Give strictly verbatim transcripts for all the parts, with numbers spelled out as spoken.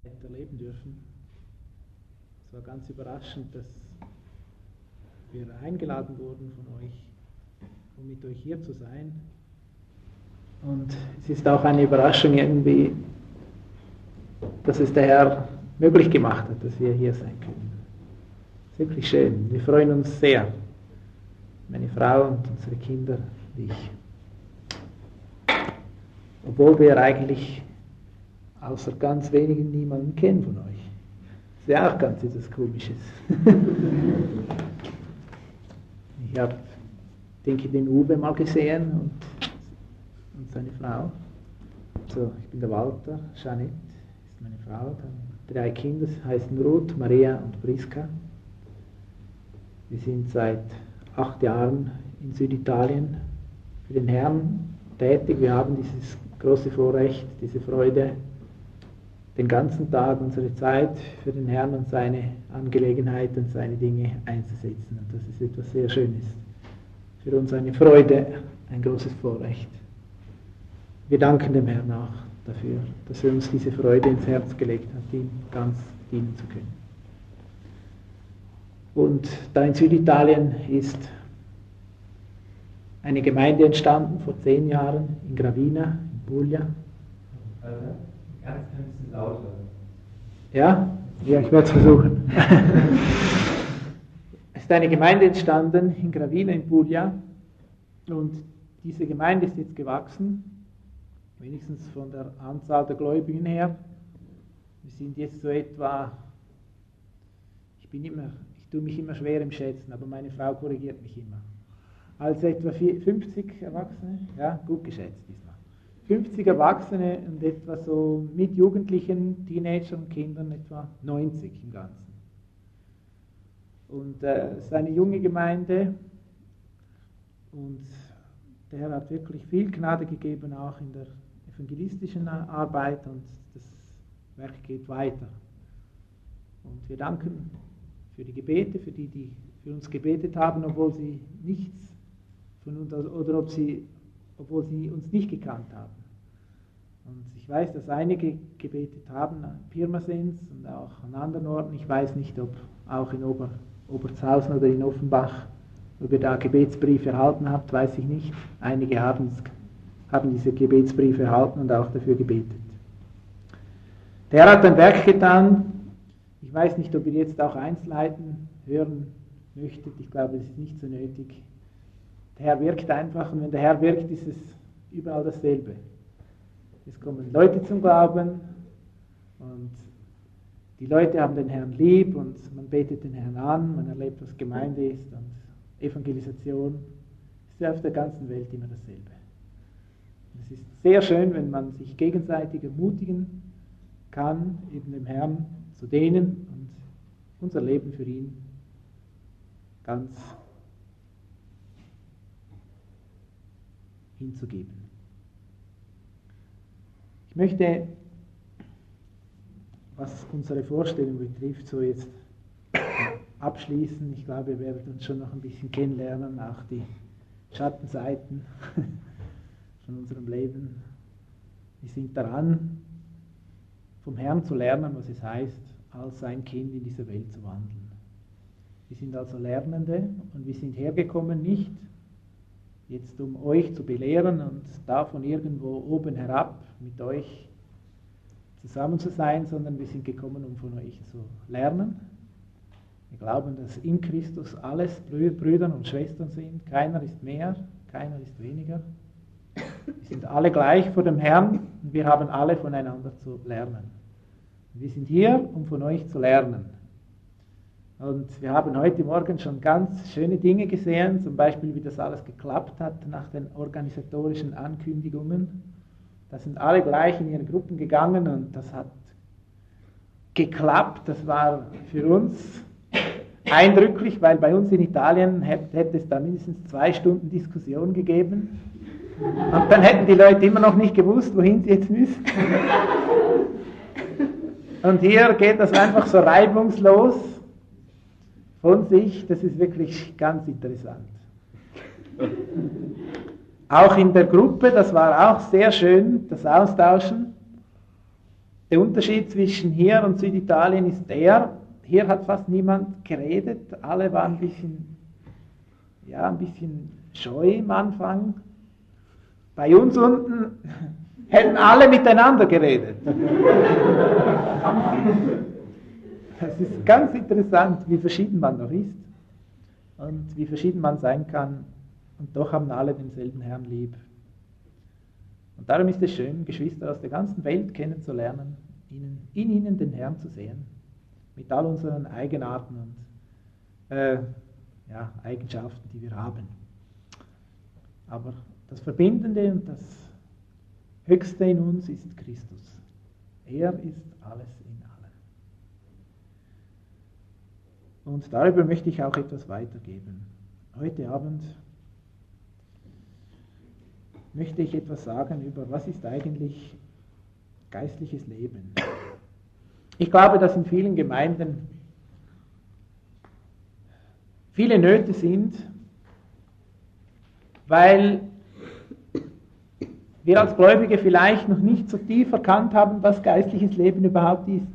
erleben dürfen. Es war ganz überraschend, dass wir eingeladen wurden von euch, um mit euch hier zu sein. Und es ist auch eine Überraschung irgendwie, dass es der Herr möglich gemacht hat, dass wir hier sein können. Es ist wirklich schön. Wir freuen uns sehr. Meine Frau und unsere Kinder und ich. Obwohl wir eigentlich außer ganz wenigen niemanden kennen von euch. Das ist ja auch ganz etwas Komisches. Ich habe, denke, den Uwe mal gesehen und, und seine Frau. So, ich bin der Walter, Jeanette ist meine Frau. Dann drei Kinder heißen Ruth, Maria und Priska. Wir sind seit acht Jahren in Süditalien für den Herrn tätig. Wir haben dieses große Vorrecht, diese Freude, den ganzen Tag unsere Zeit für den Herrn und seine Angelegenheiten und seine Dinge einzusetzen. Und das ist etwas sehr Schönes. Für uns eine Freude, ein großes Vorrecht. Wir danken dem Herrn auch dafür, dass er uns diese Freude ins Herz gelegt hat, ihm ganz dienen zu können. Und da in Süditalien ist eine Gemeinde entstanden, vor zehn Jahren, in Gravina, in Puglia. Ganz ein bisschen lauter. Ja? Ja, ich werde es versuchen. Es ist eine Gemeinde entstanden in Gravina, in Puglia. Und diese Gemeinde ist jetzt gewachsen, wenigstens von der Anzahl der Gläubigen her. Wir sind jetzt so etwa, ich bin immer, ich tue mich immer schwer im Schätzen, aber meine Frau korrigiert mich immer. Also etwa fünfzig Erwachsene, ja, gut geschätzt diesmal. fünfzig Erwachsene und etwa so mit Jugendlichen, Teenagern und Kindern etwa neunzig im Ganzen. Und äh, es ist eine junge Gemeinde und der Herr hat wirklich viel Gnade gegeben, auch in der evangelistischen Arbeit, und das Werk geht weiter. Und wir danken für die Gebete, für die, die für uns gebetet haben, obwohl sie nichts von uns, oder ob sie, obwohl sie uns nicht gekannt haben. Und ich weiß, dass einige gebetet haben an Pirmasens und auch an anderen Orten. Ich weiß nicht, ob auch in Ober, Obertshausen oder in Offenbach, ob ihr da Gebetsbriefe erhalten habt, weiß ich nicht. Einige haben, haben diese Gebetsbriefe erhalten und auch dafür gebetet. Der Herr hat ein Werk getan. Ich weiß nicht, ob ihr jetzt auch Einzelheiten hören möchtet. Ich glaube, es ist nicht so nötig. Der Herr wirkt einfach, und wenn der Herr wirkt, ist es überall dasselbe. Es kommen Leute zum Glauben und die Leute haben den Herrn lieb und man betet den Herrn an, man erlebt, was Gemeinde ist und Evangelisation. Es ist auf der ganzen Welt immer dasselbe. Es ist sehr schön, wenn man sich gegenseitig ermutigen kann, eben dem Herrn zu dienen und unser Leben für ihn ganz hinzugeben. Ich möchte, was unsere Vorstellung betrifft, so jetzt abschließen. Ich glaube, wir werden uns schon noch ein bisschen kennenlernen, auch die Schattenseiten von unserem Leben. Wir sind daran, vom Herrn zu lernen, was es heißt, als sein Kind in dieser Welt zu wandeln. Wir sind also Lernende und wir sind hergekommen, nicht jetzt um euch zu belehren und davon irgendwo oben herab mit euch zusammen zu sein, sondern wir sind gekommen, um von euch zu lernen. Wir glauben, dass in Christus alles Brüder und Schwestern sind. Keiner ist mehr, keiner ist weniger. Wir sind alle gleich vor dem Herrn und wir haben alle voneinander zu lernen. Wir sind hier, um von euch zu lernen. Und wir haben heute Morgen schon ganz schöne Dinge gesehen, zum Beispiel, wie das alles geklappt hat nach den organisatorischen Ankündigungen. Da sind alle gleich in ihre Gruppen gegangen und das hat geklappt. Das war für uns eindrücklich, weil bei uns in Italien hätte es da mindestens zwei Stunden Diskussion gegeben. Und dann hätten die Leute immer noch nicht gewusst, wohin sie jetzt müssen. Und hier geht das einfach so reibungslos von sich. Das ist wirklich ganz interessant. Auch in der Gruppe, das war auch sehr schön, das Austauschen. Der Unterschied zwischen hier und Süditalien ist der, hier hat fast niemand geredet, alle waren ein bisschen, ja, ein bisschen scheu am Anfang. Bei uns unten hätten alle miteinander geredet. Es ist ganz interessant, wie verschieden man noch ist und wie verschieden man sein kann. Und doch haben alle denselben Herrn lieb. Und darum ist es schön, Geschwister aus der ganzen Welt kennenzulernen, ihnen, in ihnen den Herrn zu sehen, mit all unseren Eigenarten und äh, ja, Eigenschaften, die wir haben. Aber das Verbindende und das Höchste in uns ist Christus. Er ist alles in allem. Und darüber möchte ich auch etwas weitergeben. Heute Abend möchte ich etwas sagen über, was ist eigentlich geistliches Leben. Ich glaube, dass in vielen Gemeinden viele Nöte sind, weil wir als Gläubige vielleicht noch nicht so tief erkannt haben, was geistliches Leben überhaupt ist.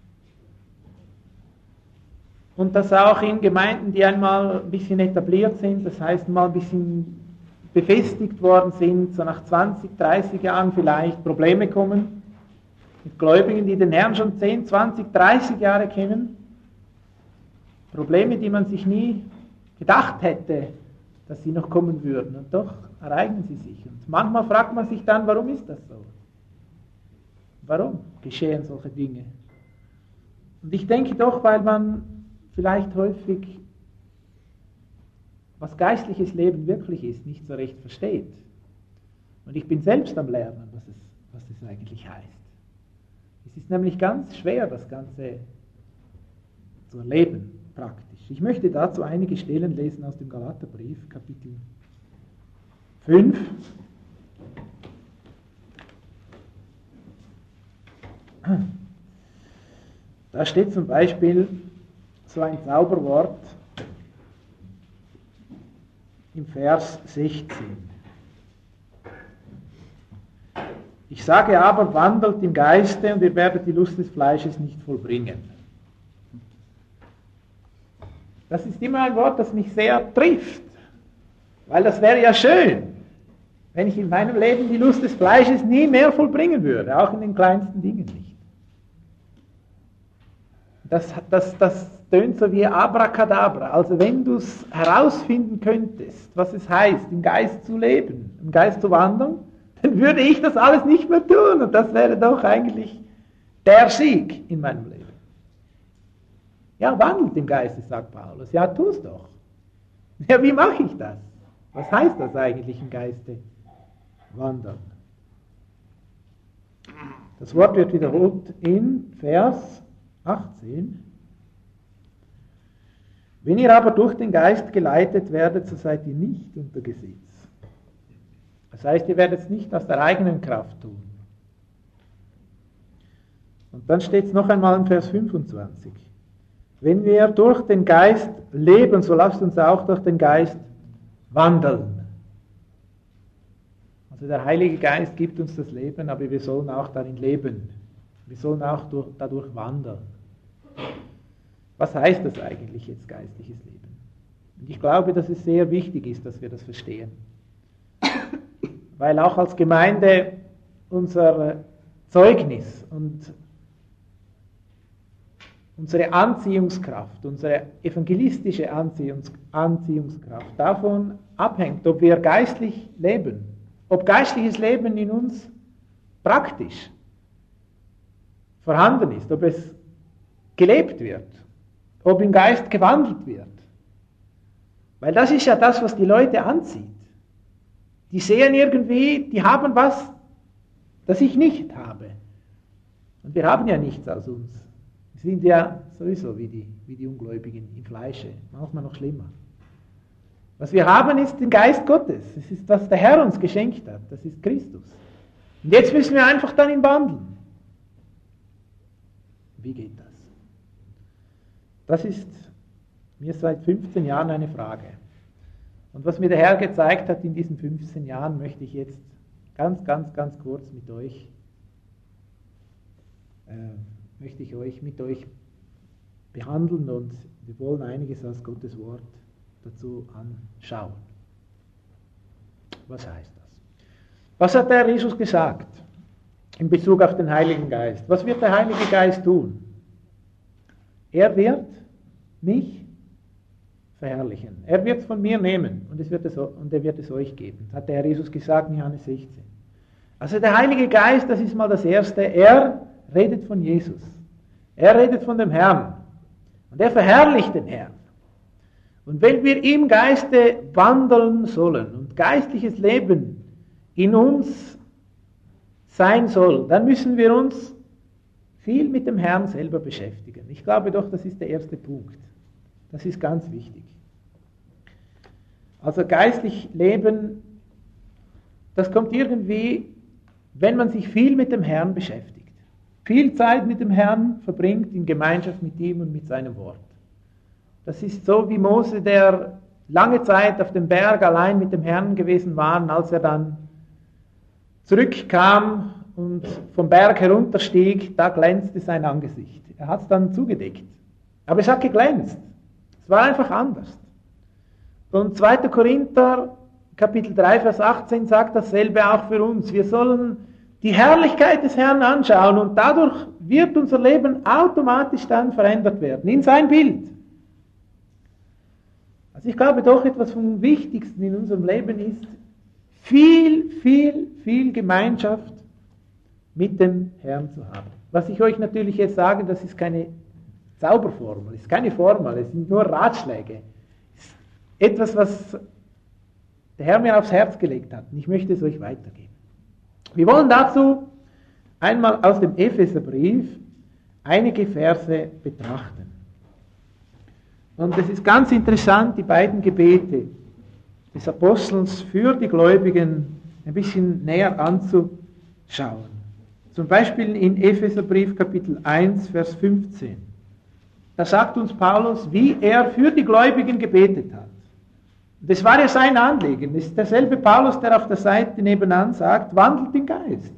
Und dass auch in Gemeinden, die einmal ein bisschen etabliert sind, das heißt mal ein bisschen befestigt worden sind, so nach zwanzig, dreißig Jahren vielleicht Probleme kommen, mit Gläubigen, die den Herrn schon zehn, zwanzig, dreißig Jahre kennen. Probleme, die man sich nie gedacht hätte, dass sie noch kommen würden. Und doch ereignen sie sich. Und manchmal fragt man sich dann, warum ist das so? Warum geschehen solche Dinge? Und ich denke doch, weil man vielleicht häufig, was geistliches Leben wirklich ist, nicht so recht versteht. Und ich bin selbst am Lernen, was es, was es eigentlich heißt. Es ist nämlich ganz schwer, das Ganze zu erleben, praktisch. Ich möchte dazu einige Stellen lesen aus dem Galaterbrief, Kapitel fünf. Da steht zum Beispiel so ein Zauberwort im Vers sechzehn. Ich sage aber, wandelt im Geiste und ihr werdet die Lust des Fleisches nicht vollbringen. Das ist immer ein Wort, das mich sehr trifft, weil das wäre ja schön, wenn ich in meinem Leben die Lust des Fleisches nie mehr vollbringen würde, auch in den kleinsten Dingen nicht. Das, das, das tönt so wie Abracadabra, also wenn du es herausfinden könntest, was es heißt, im Geist zu leben, im Geist zu wandern, dann würde ich das alles nicht mehr tun und das wäre doch eigentlich der Sieg in meinem Leben. Ja, wandelt im Geiste, sagt Paulus. Ja, tu es doch. Ja, wie mache ich das? Was heißt das eigentlich im Geiste wandern? Das Wort wird wiederholt in Vers achtzehn. Wenn ihr aber durch den Geist geleitet werdet, so seid ihr nicht unter Gesetz. Das heißt, ihr werdet es nicht aus der eigenen Kraft tun. Und dann steht es noch einmal in Vers fünfundzwanzig. Wenn wir durch den Geist leben, so lasst uns auch durch den Geist wandeln. Also der Heilige Geist gibt uns das Leben, aber wir sollen auch darin leben. Wir sollen auch durch, dadurch wandern. Was heißt das eigentlich jetzt, geistliches Leben? Und ich glaube, dass es sehr wichtig ist, dass wir das verstehen. Weil auch als Gemeinde unser Zeugnis und unsere Anziehungskraft, unsere evangelistische Anziehungs- Anziehungskraft davon abhängt, ob wir geistlich leben, ob geistliches Leben in uns praktisch vorhanden ist, ob es gelebt wird, ob im Geist gewandelt wird. Weil das ist ja das, was die Leute anzieht. Die sehen irgendwie, die haben was, das ich nicht habe. Und wir haben ja nichts aus uns. Wir sind ja sowieso wie die, wie die Ungläubigen im Fleische, manchmal noch schlimmer. Was wir haben, ist den Geist Gottes. Es ist, was der Herr uns geschenkt hat. Das ist Christus. Und jetzt müssen wir einfach dann ihn wandeln. Wie geht das? Das ist mir seit fünfzehn Jahren eine Frage. Und was mir der Herr gezeigt hat in diesen fünfzehn Jahren, möchte ich jetzt ganz, ganz, ganz kurz mit euch äh, möchte ich euch mit euch behandeln und wir wollen einiges aus Gottes Wort dazu anschauen. Was heißt das? Was hat der Jesus gesagt in Bezug auf den Heiligen Geist? Was wird der Heilige Geist tun? Er wird mich verherrlichen. Er wird es von mir nehmen und, es wird es, und er wird es euch geben. Das hat der Herr Jesus gesagt in Johannes sechzehn. Also der Heilige Geist, das ist mal das Erste, er redet von Jesus. Er redet von dem Herrn. Und er verherrlicht den Herrn. Und wenn wir im Geiste wandeln sollen und geistliches Leben in uns sein soll, dann müssen wir uns viel mit dem Herrn selber beschäftigen. Ich glaube doch, das ist der erste Punkt. Das ist ganz wichtig. Also geistlich leben, das kommt irgendwie, wenn man sich viel mit dem Herrn beschäftigt. Viel Zeit mit dem Herrn verbringt in Gemeinschaft mit ihm und mit seinem Wort. Das ist so wie Mose, der lange Zeit auf dem Berg allein mit dem Herrn gewesen war, als er dann zurückkam und vom Berg herunterstieg, da glänzte sein Angesicht. Er hat es dann zugedeckt. Aber es hat geglänzt. Es war einfach anders. Und zweiter Korinther, Kapitel drei, Vers achtzehn sagt dasselbe auch für uns. Wir sollen die Herrlichkeit des Herrn anschauen und dadurch wird unser Leben automatisch dann verändert werden, in sein Bild. Also ich glaube doch, etwas vom Wichtigsten in unserem Leben ist, viel, viel, viel Gemeinschaft mit dem Herrn zu haben. Was ich euch natürlich jetzt sage, das ist keine Zauberformel, ist keine Formel, es sind nur Ratschläge. Es ist etwas, was der Herr mir aufs Herz gelegt hat und ich möchte es euch weitergeben. Wir wollen dazu einmal aus dem Epheserbrief einige Verse betrachten. Und es ist ganz interessant, die beiden Gebete des Apostels für die Gläubigen ein bisschen näher anzuschauen. Zum Beispiel in Epheserbrief Kapitel eins, Vers fünfzehn. Da sagt uns Paulus, wie er für die Gläubigen gebetet hat. Das war ja sein Anliegen. Es ist derselbe Paulus, der auf der Seite nebenan sagt, wandelt im Geist.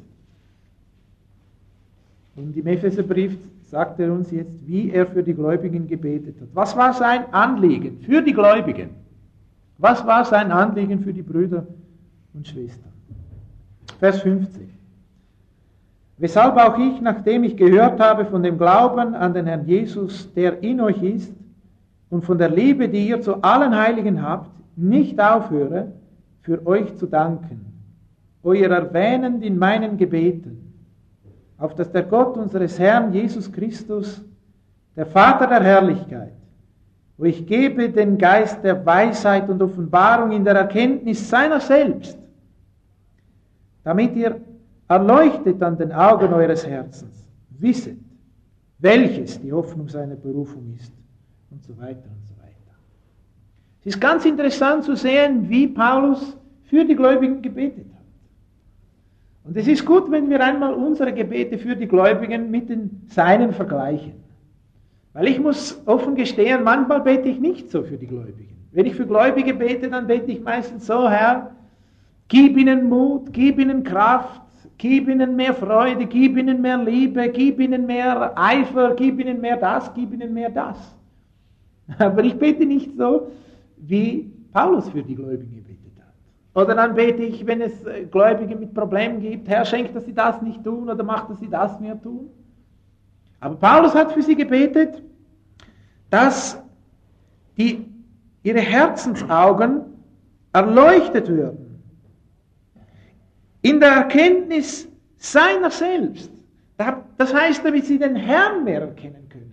Und im Epheserbrief sagt er uns jetzt, wie er für die Gläubigen gebetet hat. Was war sein Anliegen für die Gläubigen? Was war sein Anliegen für die Brüder und Schwestern? Vers fünfzehn. Weshalb auch ich, nachdem ich gehört habe von dem Glauben an den Herrn Jesus, der in euch ist, und von der Liebe, die ihr zu allen Heiligen habt, nicht aufhöre, für euch zu danken, euer erwähnend in meinen Gebeten, auf dass der Gott unseres Herrn Jesus Christus, der Vater der Herrlichkeit, euch gebe den Geist der Weisheit und Offenbarung in der Erkenntnis seiner selbst, damit ihr erleuchtet an den Augen eures Herzens, wisset, welches die Hoffnung seiner Berufung ist, und so weiter und so weiter. Es ist ganz interessant zu sehen, wie Paulus für die Gläubigen gebetet hat. Und es ist gut, wenn wir einmal unsere Gebete für die Gläubigen mit den seinen vergleichen. Weil ich muss offen gestehen, manchmal bete ich nicht so für die Gläubigen. Wenn ich für Gläubige bete, dann bete ich meistens so, Herr, gib ihnen Mut, gib ihnen Kraft, gib ihnen mehr Freude, gib ihnen mehr Liebe, gib ihnen mehr Eifer, gib ihnen mehr das, gib ihnen mehr das. Aber ich bete nicht so, wie Paulus für die Gläubigen gebetet hat. Oder dann bete ich, wenn es Gläubige mit Problemen gibt, Herr, schenk, dass sie das nicht tun oder mach, dass sie das mehr tun. Aber Paulus hat für sie gebetet, dass die, ihre Herzensaugen erleuchtet würden. In der Erkenntnis seiner selbst. Das heißt, damit sie den Herrn mehr erkennen können.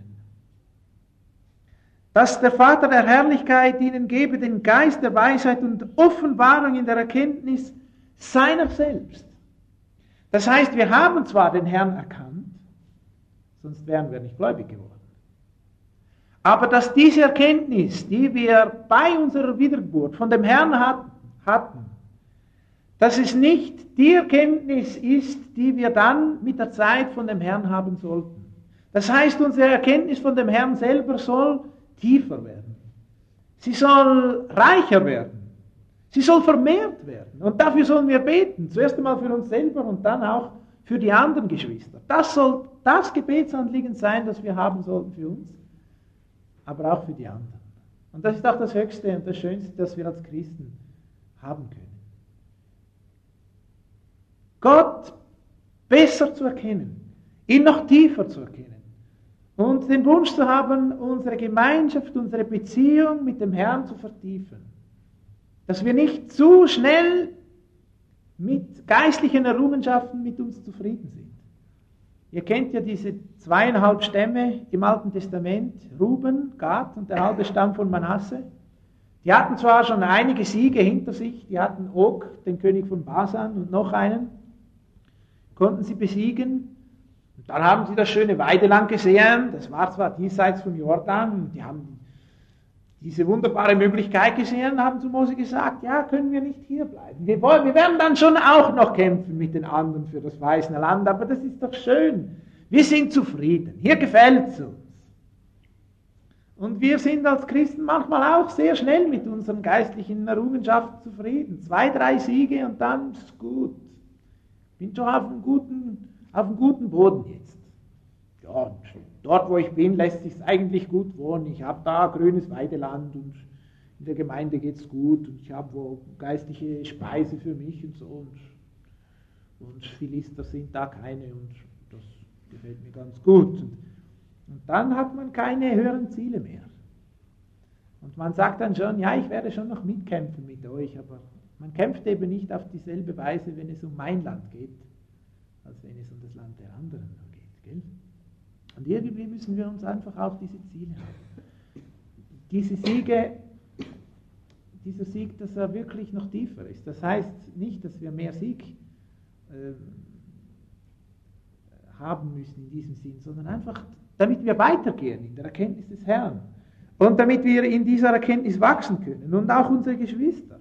Dass der Vater der Herrlichkeit ihnen gebe den Geist der Weisheit und Offenbarung in der Erkenntnis seiner selbst. Das heißt, wir haben zwar den Herrn erkannt, sonst wären wir nicht gläubig geworden. Aber dass diese Erkenntnis, die wir bei unserer Wiedergeburt von dem Herrn hatten, dass es nicht die Erkenntnis ist, die wir dann mit der Zeit von dem Herrn haben sollten. Das heißt, unsere Erkenntnis von dem Herrn selber soll tiefer werden. Sie soll reicher werden. Sie soll vermehrt werden. Und dafür sollen wir beten. Zuerst einmal für uns selber und dann auch für die anderen Geschwister. Das soll das Gebetsanliegen sein, das wir haben sollten für uns, aber auch für die anderen. Und das ist auch das Höchste und das Schönste, das wir als Christen haben können. Gott besser zu erkennen, ihn noch tiefer zu erkennen und den Wunsch zu haben, unsere Gemeinschaft, unsere Beziehung mit dem Herrn zu vertiefen. Dass wir nicht zu schnell mit geistlichen Errungenschaften mit uns zufrieden sind. Ihr kennt ja diese zweieinhalb Stämme im Alten Testament, Ruben, Gad und der halbe Stamm von Manasse. Die hatten zwar schon einige Siege hinter sich, die hatten Og, den König von Basan, und noch einen, konnten sie besiegen. Und dann haben sie das schöne Weideland gesehen, das war zwar diesseits vom Jordan, die haben diese wunderbare Möglichkeit gesehen und haben zu Mose gesagt, ja, können wir nicht hier bleiben. Wir, wollen, wir werden dann schon auch noch kämpfen mit den anderen für das verheißene Land, aber das ist doch schön. Wir sind zufrieden, hier gefällt es uns. Und wir sind als Christen manchmal auch sehr schnell mit unseren geistlichen Errungenschaften zufrieden. Zwei, drei Siege und dann ist es gut. Ich bin schon auf einem guten, auf einem guten Boden jetzt. Ja, dort, wo ich bin, lässt sich eigentlich gut wohnen. Ich habe da grünes Weideland und in der Gemeinde geht es gut und ich habe wo geistliche Speise für mich und so. Und, und Philister sind da keine und das gefällt mir ganz gut. Und, und dann hat man keine höheren Ziele mehr. Und man sagt dann schon, ja, ich werde schon noch mitkämpfen mit euch, aber man kämpft eben nicht auf dieselbe Weise, wenn es um mein Land geht, als wenn es um das Land der anderen geht. Gell? Und irgendwie müssen wir uns einfach auch diese Ziele haben. Diese Siege, dieser Sieg, dass er wirklich noch tiefer ist. Das heißt nicht, dass wir mehr Sieg äh, haben müssen in diesem Sinn, sondern einfach, damit wir weitergehen in der Erkenntnis des Herrn. Und damit wir in dieser Erkenntnis wachsen können. Und auch unsere Geschwister.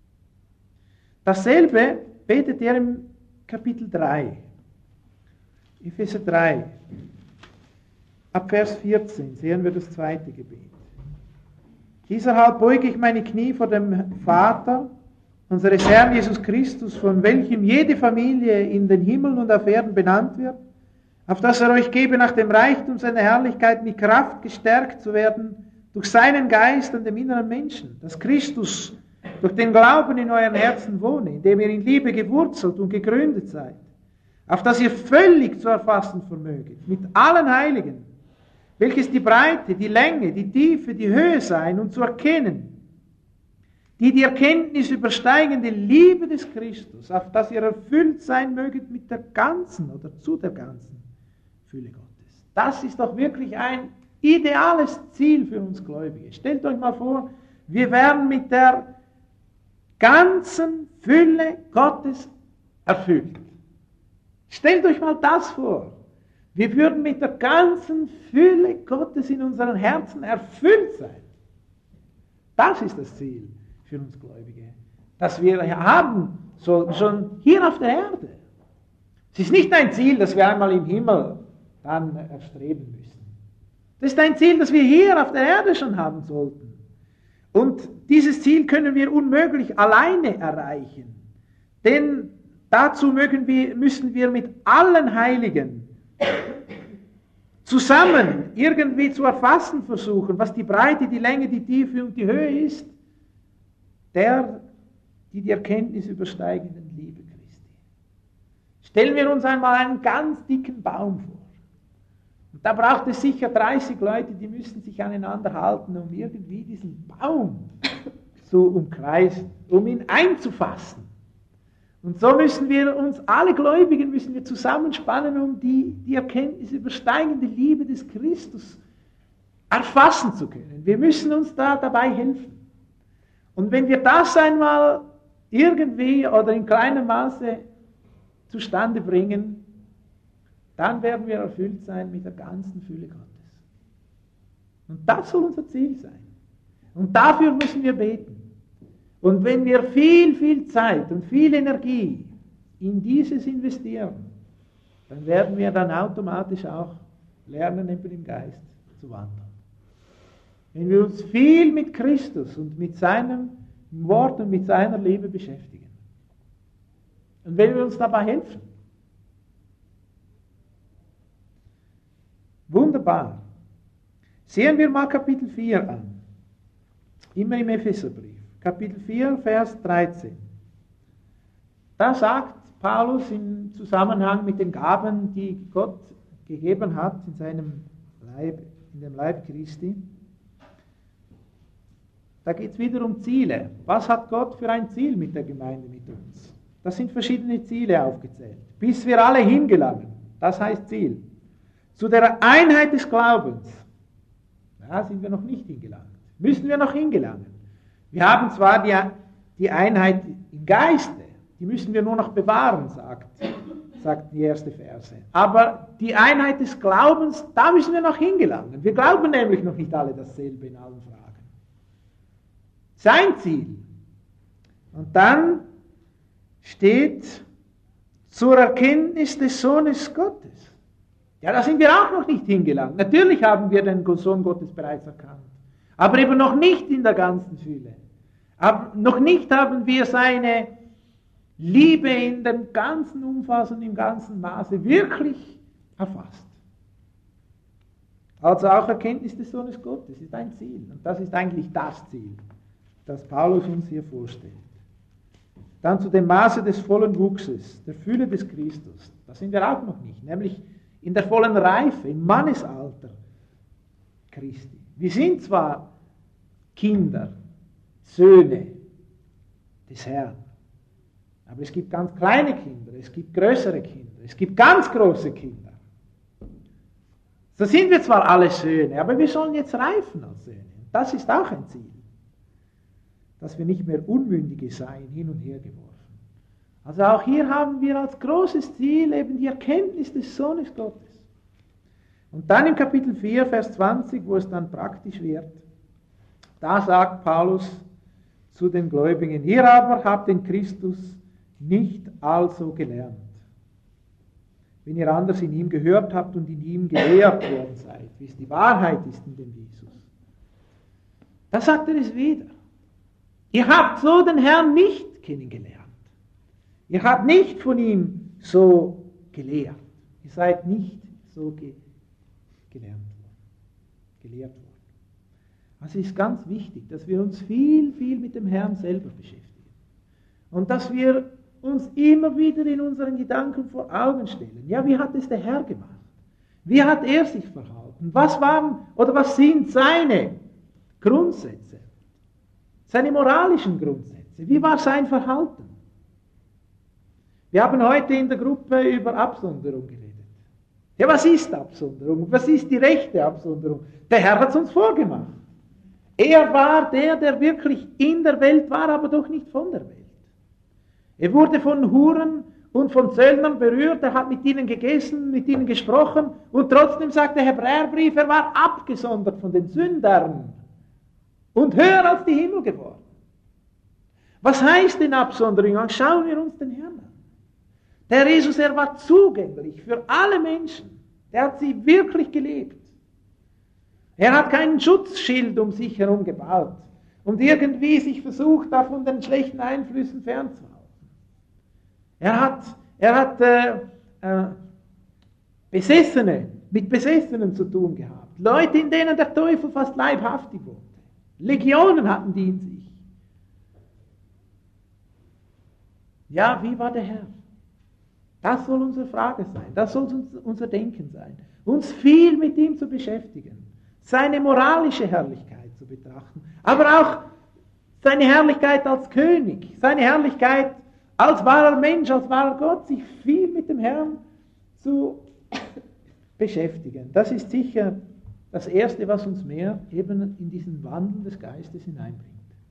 Dasselbe betet er im Kapitel drei. Epheser drei. Ab Vers vierzehn sehen wir das zweite Gebet. Dieserhalb beuge ich meine Knie vor dem Vater, unseres Herrn Jesus Christus, von welchem jede Familie in den Himmeln und auf Erden benannt wird, auf dass er euch gebe, nach dem Reichtum seiner Herrlichkeit mit Kraft gestärkt zu werden, durch seinen Geist an dem inneren Menschen, dass Christus durch den Glauben in euren Herzen wohne, indem ihr in Liebe gewurzelt und gegründet seid, auf dass ihr völlig zu erfassen vermöget, mit allen Heiligen, welches die Breite, die Länge, die Tiefe, die Höhe sein und zu erkennen, die die Erkenntnis übersteigende Liebe des Christus, auf dass ihr erfüllt sein möget mit der ganzen oder zu der ganzen Fülle Gottes. Das ist doch wirklich ein ideales Ziel für uns Gläubige. Stellt euch mal vor, wir werden mit der ganzen Fülle Gottes erfüllt. Stellt euch mal das vor. Wir würden mit der ganzen Fülle Gottes in unseren Herzen erfüllt sein. Das ist das Ziel für uns Gläubige, das wir haben, so, schon hier auf der Erde. Es ist nicht ein Ziel, das wir einmal im Himmel dann erstreben müssen. Das ist ein Ziel, das wir hier auf der Erde schon haben sollten. Und dieses Ziel können wir unmöglich alleine erreichen. Denn dazu mögen wir, müssen wir mit allen Heiligen zusammen irgendwie zu erfassen versuchen, was die Breite, die Länge, die Tiefe und die Höhe ist, der, die die Erkenntnis übersteigenden Liebe Christi. Stellen wir uns einmal einen ganz dicken Baum vor. Und da braucht es sicher dreißig Leute, die müssen sich aneinander halten, um irgendwie diesen Baum zu umkreisen, um ihn einzufassen. Und so müssen wir uns, alle Gläubigen, müssen wir zusammenspannen, um die, die Erkenntnis übersteigende Liebe des Christus erfassen zu können. Wir müssen uns da dabei helfen. Und wenn wir das einmal irgendwie oder in kleinem Maße zustande bringen, dann werden wir erfüllt sein mit der ganzen Fülle Gottes. Und das soll unser Ziel sein. Und dafür müssen wir beten. Und wenn wir viel, viel Zeit und viel Energie in dieses investieren, dann werden wir dann automatisch auch lernen, eben im Geist zu wandern. Wenn wir uns viel mit Christus und mit seinem Wort und mit seiner Liebe beschäftigen. Und wenn wir uns dabei helfen, Wunderbar. Sehen wir mal Kapitel vier an. Immer im Epheserbrief. Kapitel vier, Vers dreizehn. Da sagt Paulus im Zusammenhang mit den Gaben, die Gott gegeben hat in seinem Leib, in dem Leib Christi, da geht es wieder um Ziele. Was hat Gott für ein Ziel mit der Gemeinde, mit uns? Das sind verschiedene Ziele aufgezählt. Bis wir alle hingelangen, das heißt Ziel. Zu der Einheit des Glaubens, da sind wir noch nicht hingelangt. Müssen wir noch hingelangen. Wir haben zwar die, die Einheit im Geiste, die müssen wir nur noch bewahren, sagt, sagt die erste Verse. Aber die Einheit des Glaubens, da müssen wir noch hingelangen. Wir glauben nämlich noch nicht alle dasselbe in allen Fragen. Sein Ziel. Und dann steht zur Erkenntnis des Sohnes Gottes. Ja, da sind wir auch noch nicht hingelangt. Natürlich haben wir den Sohn Gottes bereits erkannt, aber eben noch nicht in der ganzen Fülle. Aber noch nicht haben wir seine Liebe in dem ganzen Umfass und im ganzen Maße wirklich erfasst. Also auch Erkenntnis des Sohnes Gottes ist ein Ziel. Und das ist eigentlich das Ziel, das Paulus uns hier vorstellt. Dann zu dem Maße des vollen Wuchses, der Fülle des Christus. Da sind wir auch noch nicht, nämlich in der vollen Reife, im Mannesalter Christi. Wir sind zwar Kinder, Söhne des Herrn, aber es gibt ganz kleine Kinder, es gibt größere Kinder, es gibt ganz große Kinder. So sind wir zwar alle Söhne, aber wir sollen jetzt reifen als Söhne. Das ist auch ein Ziel, dass wir nicht mehr Unmündige seien, hin und her geworfen. Also auch hier haben wir als großes Ziel eben die Erkenntnis des Sohnes Gottes. Und dann im Kapitel vier, Vers zwanzig, wo es dann praktisch wird, da sagt Paulus zu den Gläubigen, ihr aber habt den Christus nicht also gelernt, wenn ihr anders in ihm gehört habt und in ihm gelehrt worden seid, wie es die Wahrheit ist in dem Jesus. Da sagt er es wieder. Ihr habt so den Herrn nicht kennengelernt. Ihr habt nicht von ihm so gelehrt. Ihr seid nicht so ge gelernt worden, gelehrt worden. Also es ist ganz wichtig, dass wir uns viel, viel mit dem Herrn selber beschäftigen. Und dass wir uns immer wieder in unseren Gedanken vor Augen stellen. Ja, wie hat es der Herr gemacht? Wie hat er sich verhalten? Was waren oder was sind seine Grundsätze? Seine moralischen Grundsätze. Wie war sein Verhalten? Wir haben heute in der Gruppe über Absonderung geredet. Ja, was ist Absonderung? Was ist die rechte Absonderung? Der Herr hat es uns vorgemacht. Er war der, der wirklich in der Welt war, aber doch nicht von der Welt. Er wurde von Huren und von Zöllnern berührt, er hat mit ihnen gegessen, mit ihnen gesprochen und trotzdem sagt der Hebräerbrief, er war abgesondert von den Sündern und höher als die Himmel geworden. Was heißt denn Absonderung? Schauen wir uns den Herrn an. Der Jesus, er war zugänglich für alle Menschen. Er hat sie wirklich gelebt. Er hat keinen Schutzschild um sich herum gebaut und irgendwie sich versucht, da von den schlechten Einflüssen fernzuhalten. Er hat, er hat äh, äh, Besessene, mit Besessenen zu tun gehabt. Leute, in denen der Teufel fast leibhaftig wurde. Legionen hatten die in sich. Ja, wie war der Herr? Das soll unsere Frage sein, das soll unser Denken sein. Uns viel mit ihm zu beschäftigen, seine moralische Herrlichkeit zu betrachten, aber auch seine Herrlichkeit als König, seine Herrlichkeit als wahrer Mensch, als wahrer Gott, sich viel mit dem Herrn zu beschäftigen. Das ist sicher das Erste, was uns mehr eben in diesen Wandel des Geistes hineinbringt.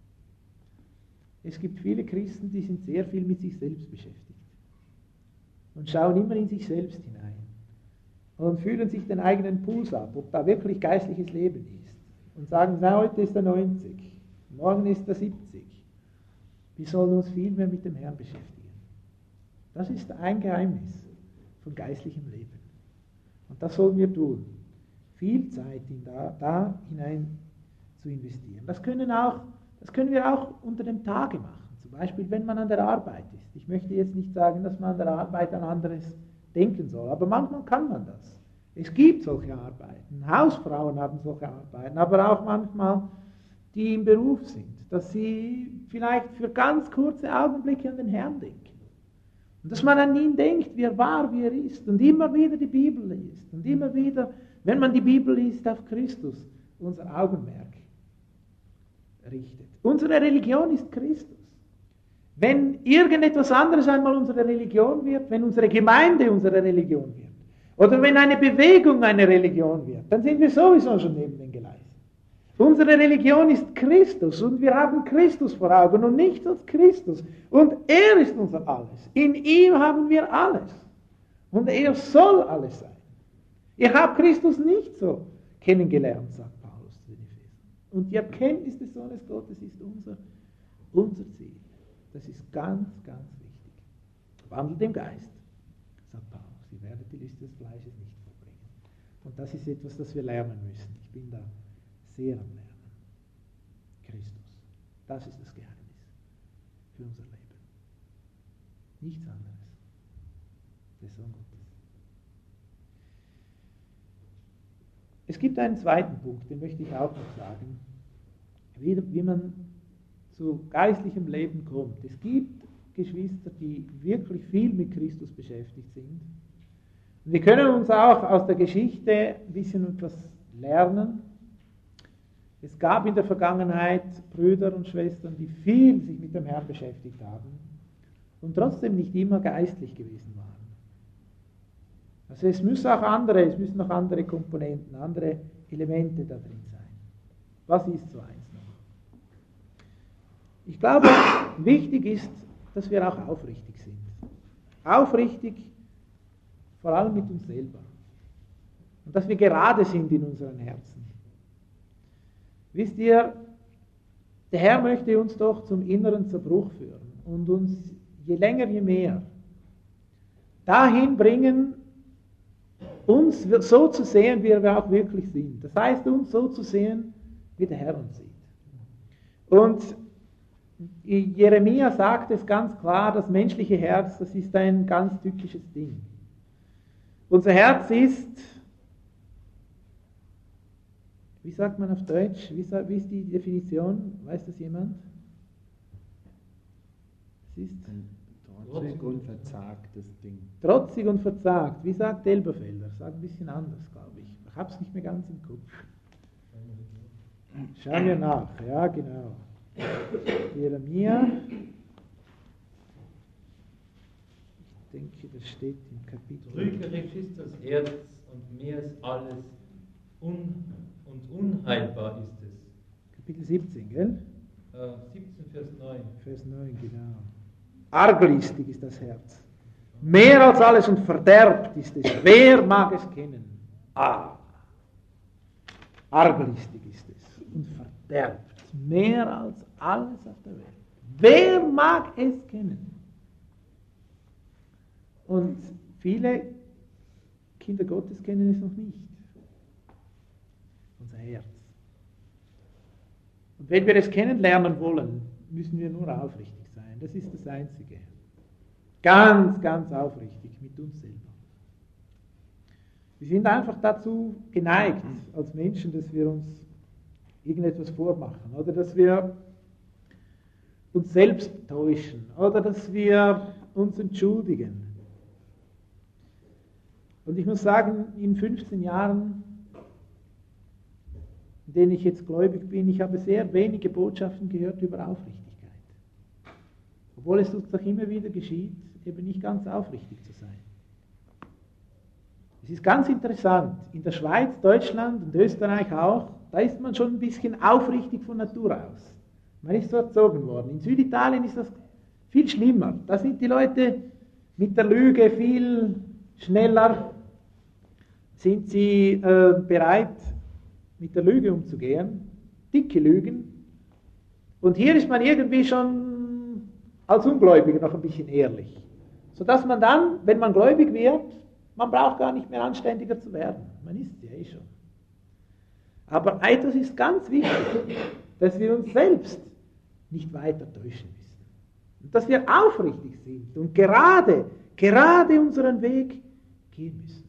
Es gibt viele Christen, die sind sehr viel mit sich selbst beschäftigt und schauen immer in sich selbst hinein und fühlen sich den eigenen Puls ab, ob da wirklich geistliches Leben ist und sagen, na, heute ist er neunzig, morgen ist er siebzig. Wir sollen uns viel mehr mit dem Herrn beschäftigen. Das ist ein Geheimnis von geistlichem Leben. Und das sollen wir tun. Viel Zeit in da, da hinein zu investieren. Das können, auch, das können wir auch unter dem Tage machen. Zum Beispiel, wenn man an der Arbeit ist. Ich möchte jetzt nicht sagen, dass man an der Arbeit an anderes denken soll, aber manchmal kann man das. Es gibt solche Arbeiten. Hausfrauen haben solche Arbeiten, aber auch manchmal, die im Beruf sind, dass sie vielleicht für ganz kurze Augenblicke an den Herrn denken. Und dass man an ihn denkt, wie er war, wie er ist, und immer wieder die Bibel liest. Und immer wieder, wenn man die Bibel liest, auf Christus unser Augenmerk richtet. Unsere Religion ist Christus. Wenn irgendetwas anderes einmal unsere Religion wird, wenn unsere Gemeinde unsere Religion wird, oder wenn eine Bewegung eine Religion wird, dann sind wir sowieso schon neben den Gleisen. Unsere Religion ist Christus und wir haben Christus vor Augen und nichts als Christus. Und er ist unser Alles. In ihm haben wir alles. Und er soll alles sein. Ihr habt Christus nicht so kennengelernt, sagt Paulus zu den Ephesern. Und die Erkenntnis des Sohnes Gottes ist unser, unser Ziel. Das ist ganz, ganz wichtig. Wandelt im Geist, sagt Paulus. Ihr werdet die Liste des Fleisches nicht vollbringen. Und das ist etwas, das wir lernen müssen. Ich bin da sehr am Lernen. Christus. Das ist das Geheimnis für unser Leben. Nichts anderes. Der Sohn Gottes. Es gibt einen zweiten Punkt, den möchte ich auch noch sagen. Wie, wie man zu geistlichem Leben kommt. Es gibt Geschwister, die wirklich viel mit Christus beschäftigt sind. Und wir können uns auch aus der Geschichte ein bisschen etwas lernen. Es gab in der Vergangenheit Brüder und Schwestern, die viel sich mit dem Herrn beschäftigt haben und trotzdem nicht immer geistlich gewesen waren. Also es müssen auch andere, es müssen noch andere Komponenten, andere Elemente da drin sein. Was ist so eins noch? Ich glaube, wichtig ist, dass wir auch aufrichtig sind. Aufrichtig, vor allem mit uns selber. Und dass wir gerade sind in unseren Herzen. Wisst ihr, der Herr möchte uns doch zum inneren Zerbruch führen und uns je länger, je mehr dahin bringen, uns so zu sehen, wie wir auch wirklich sind. Das heißt, uns so zu sehen, wie der Herr uns sieht. Und Jeremia sagt es ganz klar, das menschliche Herz, das ist ein ganz tückisches Ding. Unser Herz ist, wie sagt man auf Deutsch, wie, wie ist die Definition, weiß das jemand? Es ist trotzig und verzagtes Ding. Trotzig und verzagt, wie sagt Elberfelder? Sagt ein bisschen anders, glaube ich. Ich habe es nicht mehr ganz im Kopf. Schauen wir nach, ja genau. Jeremia, ich denke, das steht im Kapitel. Trügerisch ist das Herz und mehr als alles un und unheilbar ist es. Kapitel siebzehn, gell? Äh, siebzehn, Vers neun. Vers neun, genau. Arglistig ist das Herz. Mehr als alles und verderbt ist es. Wer mag es kennen? Ah. Arglistig ist es und verderbt. Mehr als alles auf der Welt. Wer mag es kennen? Und viele Kinder Gottes kennen es noch nicht. Unser Herz. Und wenn wir es kennenlernen wollen, müssen wir nur aufrichtig sein. Das ist das Einzige. Ganz, ganz aufrichtig mit uns selber. Wir sind einfach dazu geneigt, als Menschen, dass wir uns irgendetwas vormachen oder dass wir uns selbst täuschen oder dass wir uns entschuldigen. Und ich muss sagen, in fünfzehn Jahren, in denen ich jetzt gläubig bin, ich habe sehr wenige Botschaften gehört über Aufrichtigkeit. Obwohl es uns doch immer wieder geschieht, eben nicht ganz aufrichtig zu sein. Es ist ganz interessant, in der Schweiz, Deutschland und Österreich auch, da ist man schon ein bisschen aufrichtig von Natur aus. Man ist so erzogen worden. In Süditalien ist das viel schlimmer. Da sind die Leute mit der Lüge viel schneller, sind sie äh, bereit, mit der Lüge umzugehen, dicke Lügen. Und hier ist man irgendwie schon als Ungläubiger noch ein bisschen ehrlich. Sodass man dann, wenn man gläubig wird, man braucht gar nicht mehr anständiger zu werden. Man ist ja eh schon. Aber etwas ist ganz wichtig, dass wir uns selbst nicht weiter täuschen müssen. Und dass wir aufrichtig sind und gerade, gerade unseren Weg gehen müssen.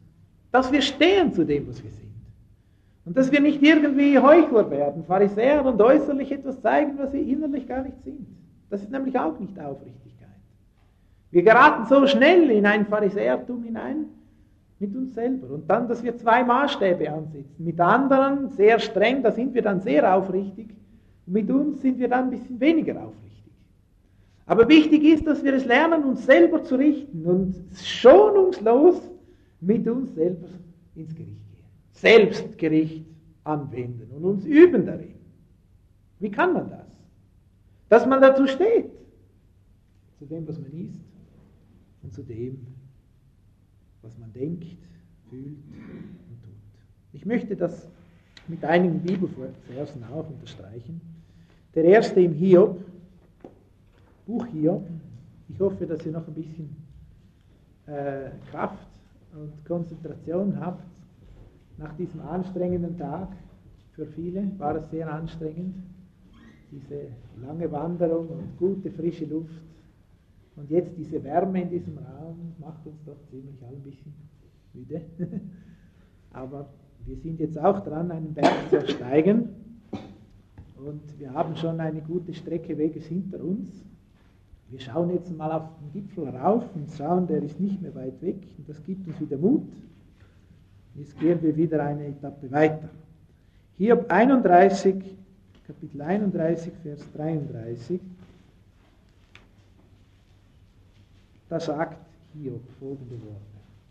dass wir stehen zu dem, was wir sind. Und dass wir nicht irgendwie Heuchler werden, Pharisäer und äußerlich etwas zeigen, was wir innerlich gar nicht sind. Das ist nämlich auch nicht Aufrichtigkeit. Wir geraten so schnell in ein Pharisäertum hinein mit uns selber. Und dann, dass wir zwei Maßstäbe ansetzen. Mit anderen sehr streng, da sind wir dann sehr aufrichtig. Und mit uns sind wir dann ein bisschen weniger aufrichtig. Aber wichtig ist, dass wir es lernen, uns selber zu richten und schonungslos mit uns selber ins Gericht gehen. Selbstgericht anwenden und uns üben darin. Wie kann man das? Dass man dazu steht. Zu dem, was man ist und zu dem, was man denkt, fühlt und tut. Ich möchte das mit einigen Bibelversen auch unterstreichen. Der erste im Hiob, Buch Hiob. Ich hoffe, dass ihr noch ein bisschen äh, Kraft und Konzentration habt. Nach diesem anstrengenden Tag, für viele war es sehr anstrengend, diese lange Wanderung und gute frische Luft. Und jetzt diese Wärme in diesem Raum macht uns doch ziemlich alle ein bisschen müde. Aber wir sind jetzt auch dran, einen Berg zu ersteigen. Und wir haben schon eine gute Strecke Weges hinter uns. Wir schauen jetzt mal auf den Gipfel rauf und schauen, der ist nicht mehr weit weg. Und das gibt uns wieder Mut. Jetzt gehen wir wieder eine Etappe weiter. Hiob einunddreißig, Kapitel einunddreißig, Vers dreiunddreißig. Da sagt Hiob folgende Worte.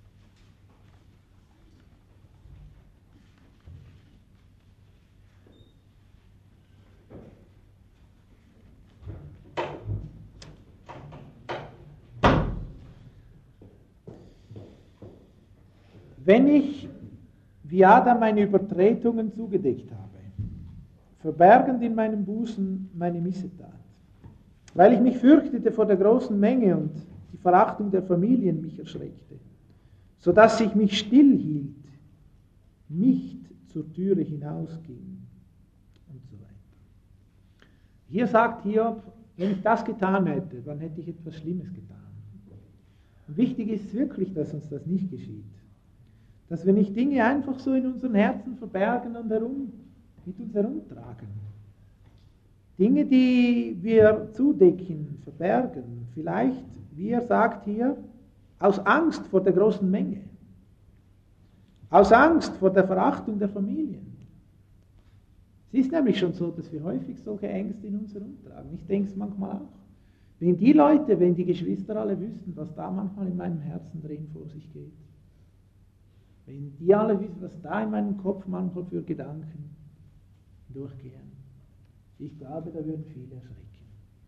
Wenn ich wie Adam meine Übertretungen zugedeckt habe, verbergend in meinem Busen meine Missetat, weil ich mich fürchtete vor der großen Menge und die Verachtung der Familien mich erschreckte, so dass ich mich stillhielt, nicht zur Türe hinausging und so weiter. Hier sagt Hiob, wenn ich das getan hätte, dann hätte ich etwas Schlimmes getan. Und wichtig ist wirklich, dass uns das nicht geschieht. Dass wir nicht Dinge einfach so in unseren Herzen verbergen und herum, mit uns herumtragen. Dinge, die wir zudecken, verbergen, vielleicht, wie er sagt hier, aus Angst vor der großen Menge. Aus Angst vor der Verachtung der Familien. Es ist nämlich schon so, dass wir häufig solche Ängste in uns herumtragen. Ich denke es manchmal auch. Wenn die Leute, wenn die Geschwister alle wüssten, was da manchmal in meinem Herzen drin vor sich geht. Wenn die alle wissen, was da in meinem Kopf manchmal für Gedanken durchgehen. Ich glaube, da würden viele erschrecken.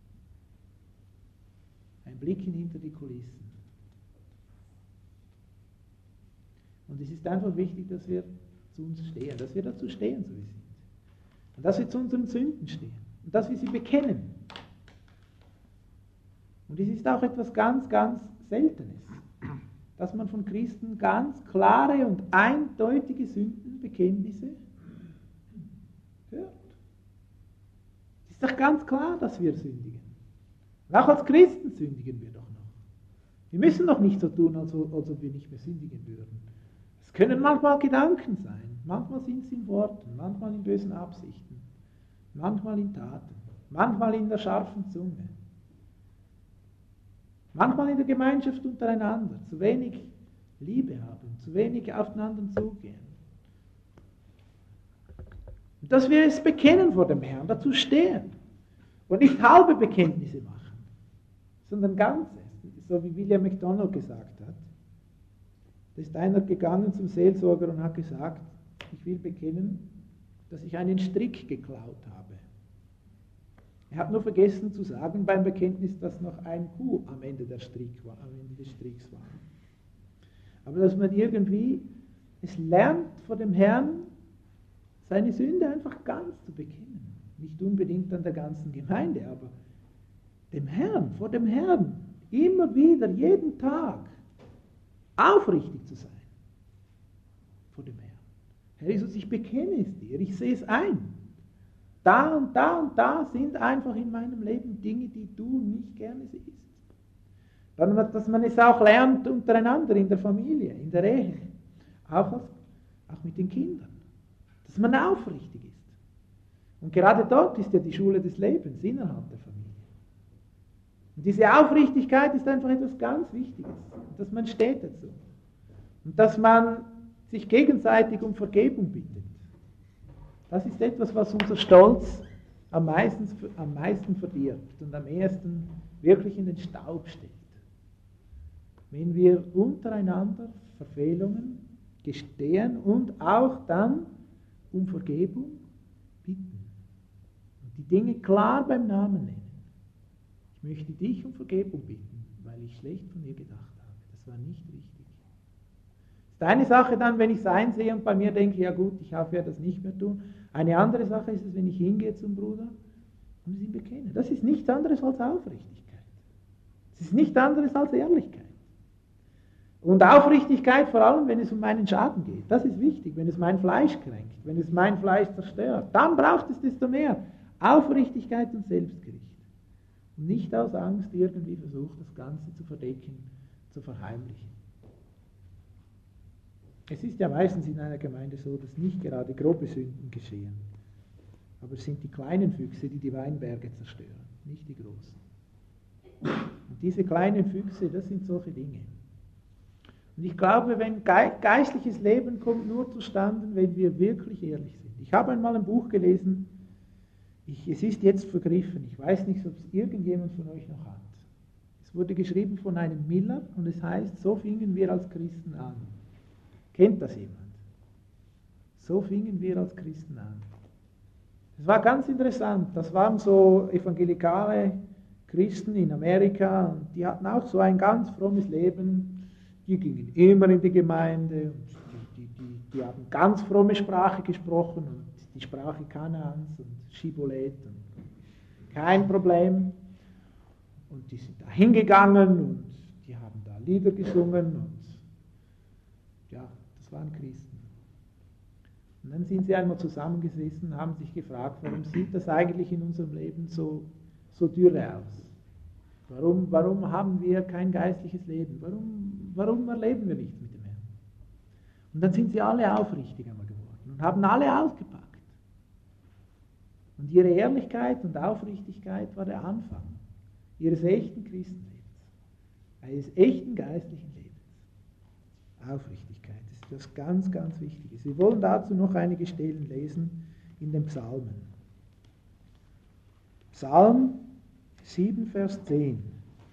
Ein Blicken hinter die Kulissen. Und es ist einfach wichtig, dass wir zu uns stehen, dass wir dazu stehen, so wie wir sind. Und dass wir zu unseren Sünden stehen. Und dass wir sie bekennen. Und es ist auch etwas ganz, ganz Seltenes, dass man von Christen ganz klare und eindeutige Sündenbekenntnisse hört. Es ist doch ganz klar, dass wir sündigen. Und auch als Christen sündigen wir doch noch. Wir müssen doch nicht so tun, als ob wir nicht mehr sündigen würden. Es können manchmal Gedanken sein, manchmal sind es in Worten, manchmal in bösen Absichten, manchmal in Taten, manchmal in der scharfen Zunge. Manchmal in der Gemeinschaft untereinander, zu wenig Liebe haben, zu wenig auf den anderen zugehen. Und dass wir es bekennen vor dem Herrn, dazu stehen und nicht halbe Bekenntnisse machen, sondern ganze, so wie William MacDonald gesagt hat. Da ist einer gegangen zum Seelsorger und hat gesagt, ich will bekennen, dass ich einen Strick geklaut habe. Er hat nur vergessen zu sagen beim Bekenntnis, dass noch ein Kuh am Ende, der Strick war, am Ende des Stricks war. Aber dass man irgendwie es lernt, vor dem Herrn seine Sünde einfach ganz zu bekennen. Nicht unbedingt an der ganzen Gemeinde, aber dem Herrn, vor dem Herrn, immer wieder, jeden Tag, aufrichtig zu sein. Vor dem Herrn. Herr Jesus, ich bekenne es dir, ich sehe es ein. Da und da und da sind einfach in meinem Leben Dinge, die du nicht gerne siehst. Dann, dass man es auch lernt untereinander, in der Familie, in der Ehe. auch, als, auch mit den Kindern. Dass man aufrichtig ist. Und gerade dort ist ja die Schule des Lebens innerhalb der Familie. Und diese Aufrichtigkeit ist einfach etwas ganz Wichtiges. Und dass man steht dazu. Und dass man sich gegenseitig um Vergebung bittet. Das ist etwas, was unser Stolz am meisten, am meisten verdirbt und am ehesten wirklich in den Staub stellt. Wenn wir untereinander Verfehlungen gestehen und auch dann um Vergebung bitten. Und die Dinge klar beim Namen nennen. Ich möchte dich um Vergebung bitten, weil ich schlecht von dir gedacht habe. Das war nicht richtig. Das ist eine Sache dann, wenn ich es einsehe und bei mir denke, ja gut, ich werde das nicht mehr tun. Eine andere Sache ist es, wenn ich hingehe zum Bruder und es ihm bekenne. Das ist nichts anderes als Aufrichtigkeit. Es ist nichts anderes als Ehrlichkeit. Und Aufrichtigkeit vor allem, wenn es um meinen Schaden geht. Das ist wichtig, wenn es mein Fleisch kränkt, wenn es mein Fleisch zerstört. Dann braucht es desto mehr Aufrichtigkeit und Selbstgericht. Und nicht aus Angst irgendwie versucht, das Ganze zu verdecken, zu verheimlichen. Es ist ja meistens in einer Gemeinde so, dass nicht gerade grobe Sünden geschehen. Aber es sind die kleinen Füchse, die die Weinberge zerstören, nicht die großen. Und diese kleinen Füchse, das sind solche Dinge. Und ich glaube, wenn geistliches Leben kommt nur zustande, wenn wir wirklich ehrlich sind. Ich habe einmal ein Buch gelesen, ich, es ist jetzt vergriffen, ich weiß nicht, ob es irgendjemand von euch noch hat. Es wurde geschrieben von einem Miller und es heißt, so fingen wir als Christen an. Kennt das jemand? So fingen wir als Christen an. Es war ganz interessant, das waren so evangelikale Christen in Amerika und die hatten auch so ein ganz frommes Leben. Die gingen immer in die Gemeinde und die, die, die, die haben ganz fromme Sprache gesprochen und die Sprache Kanaans und Schibolet und kein Problem. Und die sind da hingegangen und die haben da Lieder gesungen und ja, das waren Christen. Und dann sind sie einmal zusammengesessen und haben sich gefragt, warum sieht das eigentlich in unserem Leben so, so dürre aus? Warum, warum haben wir kein geistliches Leben? Warum, warum erleben wir nichts mit dem Herrn? Und dann sind sie alle aufrichtig einmal geworden und haben alle ausgepackt. Und ihre Ehrlichkeit und Aufrichtigkeit war der Anfang ihres echten Christenlebens, eines echten geistlichen Lebens. Aufrichtigkeit ist das ganz, ganz Wichtiges. Wir wollen dazu noch einige Stellen lesen in den Psalmen. Psalm sieben, Vers zehn.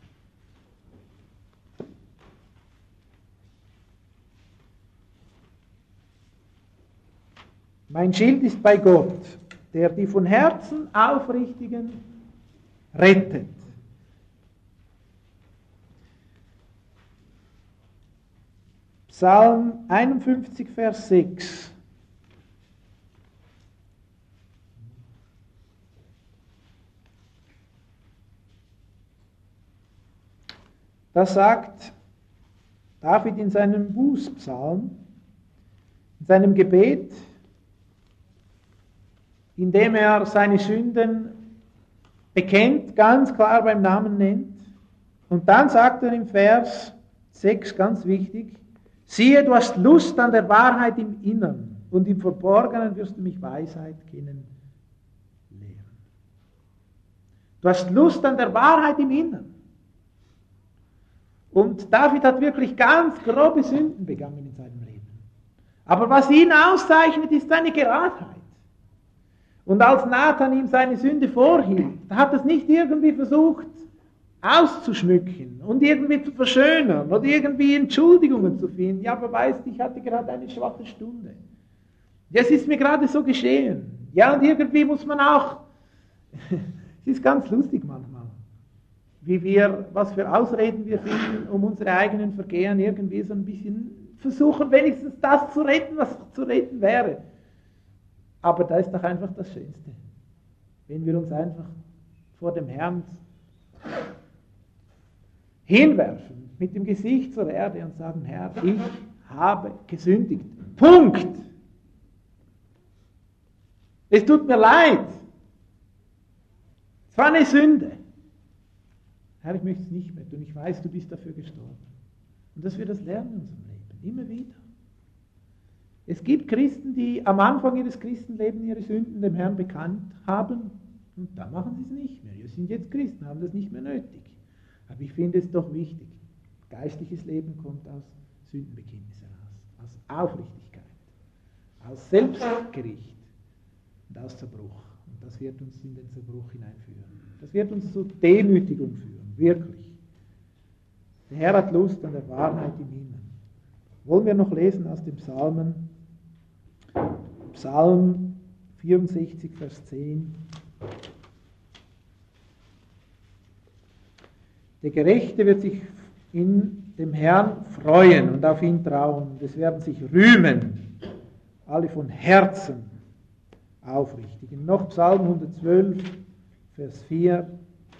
Mein Schild ist bei Gott, der die von Herzen Aufrichtigen rettet. Psalm einundfünfzig, Vers sechs. Da sagt David in seinem Bußpsalm, in seinem Gebet, indem er seine Sünden bekennt, ganz klar beim Namen nennt. Und dann sagt er im Vers sechs, ganz wichtig, siehe, du hast Lust an der Wahrheit im Innern und im Verborgenen wirst du mich Weisheit kennen lehren. Du hast Lust an der Wahrheit im Innern. Und David hat wirklich ganz grobe Sünden begangen in seinem Leben. Aber was ihn auszeichnet, ist seine Geradheit. Und als Nathan ihm seine Sünde vorhielt, hat er es nicht irgendwie versucht auszuschmücken und irgendwie zu verschönern oder irgendwie Entschuldigungen zu finden. Ja, aber weißt du, ich hatte gerade eine schwache Stunde. Das ist mir gerade so geschehen. Ja, und irgendwie muss man auch, es ist ganz lustig manchmal, wie wir, was für Ausreden wir finden, um unsere eigenen Vergehen irgendwie so ein bisschen versuchen, wenigstens das zu retten, was zu retten wäre. Aber da ist doch einfach das Schönste, wenn wir uns einfach vor dem Herrn hinwerfen, mit dem Gesicht zur Erde und sagen, Herr, ich habe gesündigt. Punkt. Es tut mir leid. Es war eine Sünde. Herr, ich möchte es nicht mehr tun. Ich weiß, du bist dafür gestorben. Und dass wir das lernen in unserem Leben, immer wieder. Es gibt Christen, die am Anfang ihres Christenlebens ihre Sünden dem Herrn bekannt haben und da machen sie es nicht mehr. Wir sind jetzt Christen, haben das nicht mehr nötig. Aber ich finde es doch wichtig. Geistliches Leben kommt aus Sündenbekenntnis heraus, aus Aufrichtigkeit, aus Selbstgericht und aus Zerbruch. Und das wird uns in den Zerbruch hineinführen. Das wird uns zur Demütigung führen, wirklich. Der Herr hat Lust an der Wahrheit im Himmel. Wollen wir noch lesen aus dem Psalmen? Psalm vierundsechzig, Vers zehn. Der Gerechte wird sich in dem Herrn freuen und auf ihn trauen. Und es werden sich rühmen, alle von Herzen Aufrichtigen. Noch Psalm hundertzwölf, Vers vier.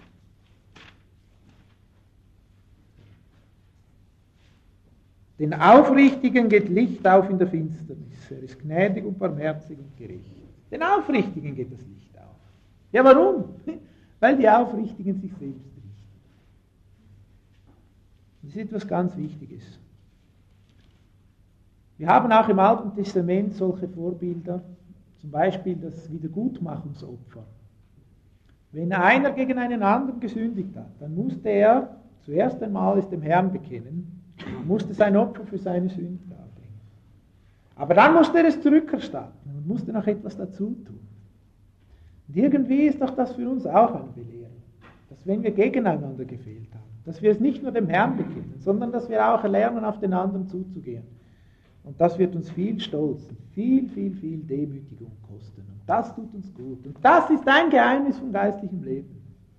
Den Aufrichtigen geht Licht auf in der Finsternis. Er ist gnädig und barmherzig und gerecht. Den Aufrichtigen geht das Licht auf. Ja, warum? Weil die Aufrichtigen sich selbst richten. Das ist etwas ganz Wichtiges. Wir haben auch im Alten Testament solche Vorbilder, zum Beispiel das Wiedergutmachungsopfer. Wenn einer gegen einen anderen gesündigt hat, dann musste er zuerst einmal es dem Herrn bekennen, musste sein Opfer für seine Sünden darbringen. Aber dann musste er es zurückerstatten und musste noch etwas dazu tun. Und irgendwie ist doch das für uns auch eine Belehrung, dass wenn wir gegeneinander gefehlt haben, dass wir es nicht nur dem Herrn bekennen, sondern dass wir auch lernen, auf den anderen zuzugehen. Und das wird uns viel Stolz, viel, viel, viel Demütigung kosten. Und das tut uns gut. Und das ist ein Geheimnis vom geistlichen Leben.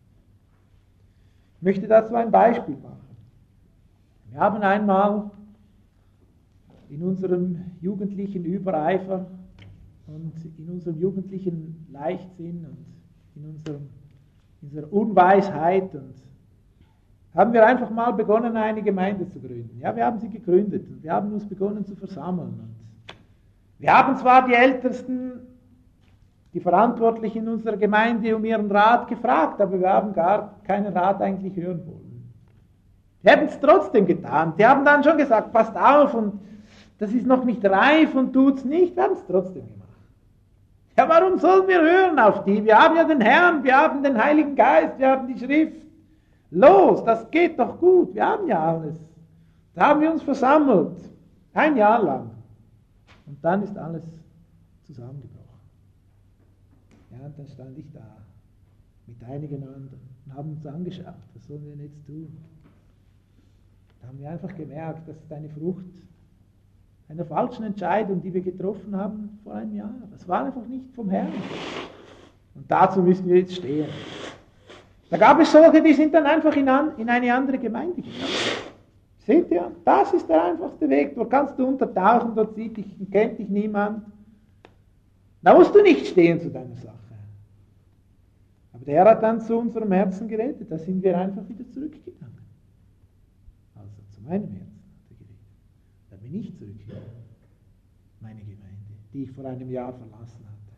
Ich möchte dazu ein Beispiel machen. Wir haben einmal in unserem jugendlichen Übereifer und in unserem jugendlichen Leichtsinn und in unserem, unserer Unweisheit und haben wir einfach mal begonnen, eine Gemeinde zu gründen. Ja, wir haben sie gegründet und wir haben uns begonnen zu versammeln. Und wir haben zwar die Ältesten, die Verantwortlichen in unserer Gemeinde um ihren Rat gefragt, aber wir haben gar keinen Rat eigentlich hören wollen. Die haben es trotzdem getan. Die haben dann schon gesagt, passt auf und das ist noch nicht reif und tut's nicht. Wir haben es trotzdem gemacht. Ja, warum sollen wir hören auf die? Wir haben ja den Herrn, wir haben den Heiligen Geist, wir haben die Schrift. Los, das geht doch gut, wir haben ja alles. Da haben wir uns versammelt, ein Jahr lang. Und dann ist alles zusammengebrochen. Ja, und dann stand ich da mit einigen anderen und haben uns angeschaut, was sollen wir jetzt tun? Da haben wir einfach gemerkt, das ist eine Frucht einer falschen Entscheidung, die wir getroffen haben vor einem Jahr. Das war einfach nicht vom Herrn. Und dazu müssen wir jetzt stehen. Da gab es solche, die sind dann einfach in, an, in eine andere Gemeinde gegangen. Seht ihr, das ist der einfachste Weg. Dort kannst du untertauchen, dort sieht dich, kennt dich niemand. Da musst du nicht stehen zu deiner Sache. Aber der Herr hat dann zu unserem Herzen geredet. Da sind wir einfach wieder zurückgegangen. Also zu meinem Herzen hat er geredet. Da bin ich zurückgegangen. Meine Gemeinde, die ich vor einem Jahr verlassen hatte.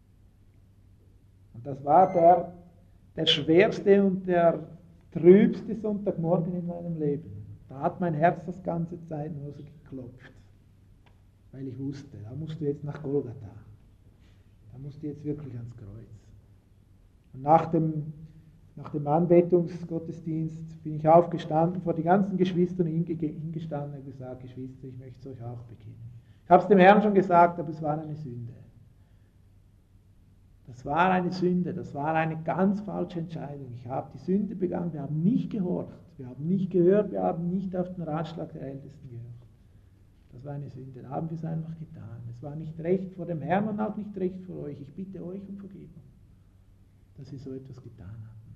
Und das war der Der schwerste und der trübste Sonntagmorgen in meinem Leben. Da hat mein Herz das ganze Zeit nur so geklopft. Weil ich wusste, da musst du jetzt nach Golgatha. Da musst du jetzt wirklich ans Kreuz. Und nach dem, nach dem Anbetungsgottesdienst bin ich aufgestanden, vor die ganzen Geschwister hingestanden und gesagt, Geschwister, ich möchte es euch auch bekennen. Ich habe es dem Herrn schon gesagt, aber es war eine Sünde. Das war eine Sünde, das war eine ganz falsche Entscheidung. Ich habe die Sünde begangen, wir haben nicht gehorcht, wir haben nicht gehört, wir haben nicht auf den Ratschlag der Ältesten gehört. Das war eine Sünde, da haben wir es einfach getan. Es war nicht recht vor dem Herrn und auch nicht recht vor euch. Ich bitte euch um Vergebung, dass ihr so etwas getan habt.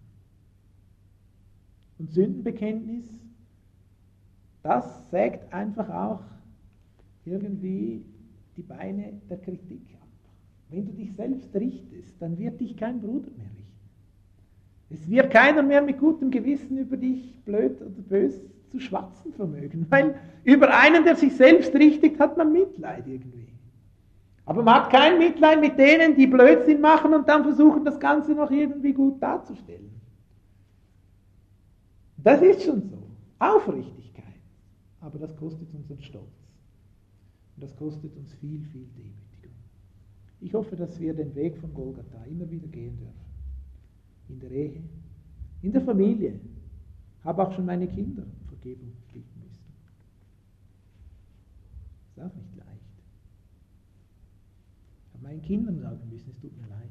Und Sündenbekenntnis, das sägt einfach auch irgendwie die Beine der Kritik ab. Wenn du dich selbst richtest, dann wird dich kein Bruder mehr richten. Es wird keiner mehr mit gutem Gewissen über dich blöd oder bös zu schwatzen vermögen, weil über einen, der sich selbst richtet, hat man Mitleid irgendwie. Aber man hat kein Mitleid mit denen, die Blödsinn machen und dann versuchen, das Ganze noch irgendwie gut darzustellen. Das ist schon so. Aufrichtigkeit. Aber das kostet unseren Stolz. Und das kostet uns viel, viel Demütigung. Ich hoffe, dass wir den Weg von Golgatha immer wieder gehen dürfen. In der Ehe, in der Familie. Habe auch schon meine Kinder um Vergebung bitten müssen. Ist auch nicht leicht. Ich habe meinen Kindern sagen müssen, es tut mir leid.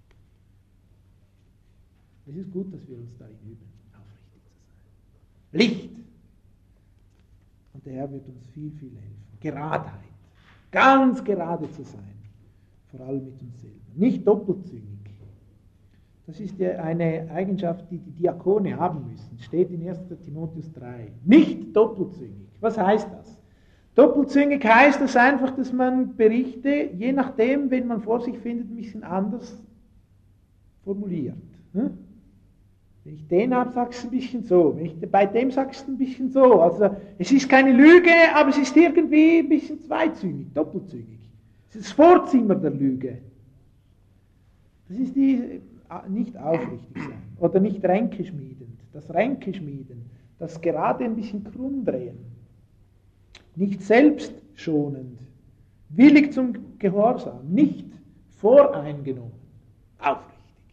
Es ist gut, dass wir uns darin üben, aufrichtig zu sein. Licht! Und der Herr wird uns viel, viel helfen. Geradheit. Ganz gerade zu sein. Vor allem mit uns selber. Nicht doppelzüngig. Das ist ja eine Eigenschaft, die die Diakone haben müssen. Steht in erster Timotheus drei. Nicht doppelzüngig. Was heißt das? Doppelzüngig heißt das einfach, dass man Berichte, je nachdem, wenn man vor sich findet, ein bisschen anders formuliert. Hm? Wenn ich den habe, sagst du ein bisschen so. Wenn ich bei dem sagst du ein bisschen so. Also es ist keine Lüge, aber es ist irgendwie ein bisschen zweizüngig, doppelzüngig. Es ist das Vorzimmer der Lüge. Das ist die nicht aufrichtig sein oder nicht ränkeschmiedend. Das Ränkeschmieden, das gerade ein bisschen krumm drehen. Nicht selbstschonend, willig zum Gehorsam, nicht voreingenommen, aufrichtig.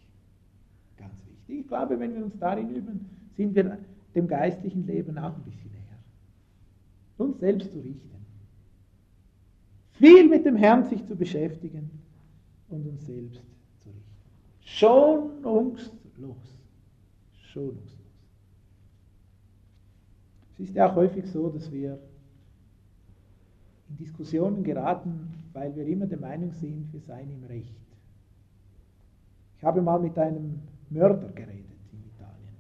Ich glaube, wenn wir uns darin üben, sind wir dem geistlichen Leben auch ein bisschen näher. Uns selbst zu richten. Viel mit dem Herrn sich zu beschäftigen und uns selbst zu richten. Schonungslos. Schonungslos. Es ist ja auch häufig so, dass wir in Diskussionen geraten, weil wir immer der Meinung sind, wir seien im Recht. Ich habe mal mit einem Mörder geredet in Italien.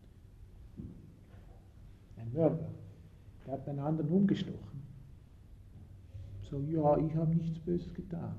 Ein Mörder. Der hat einen anderen umgestochen. So, ja, ich habe nichts Böses getan.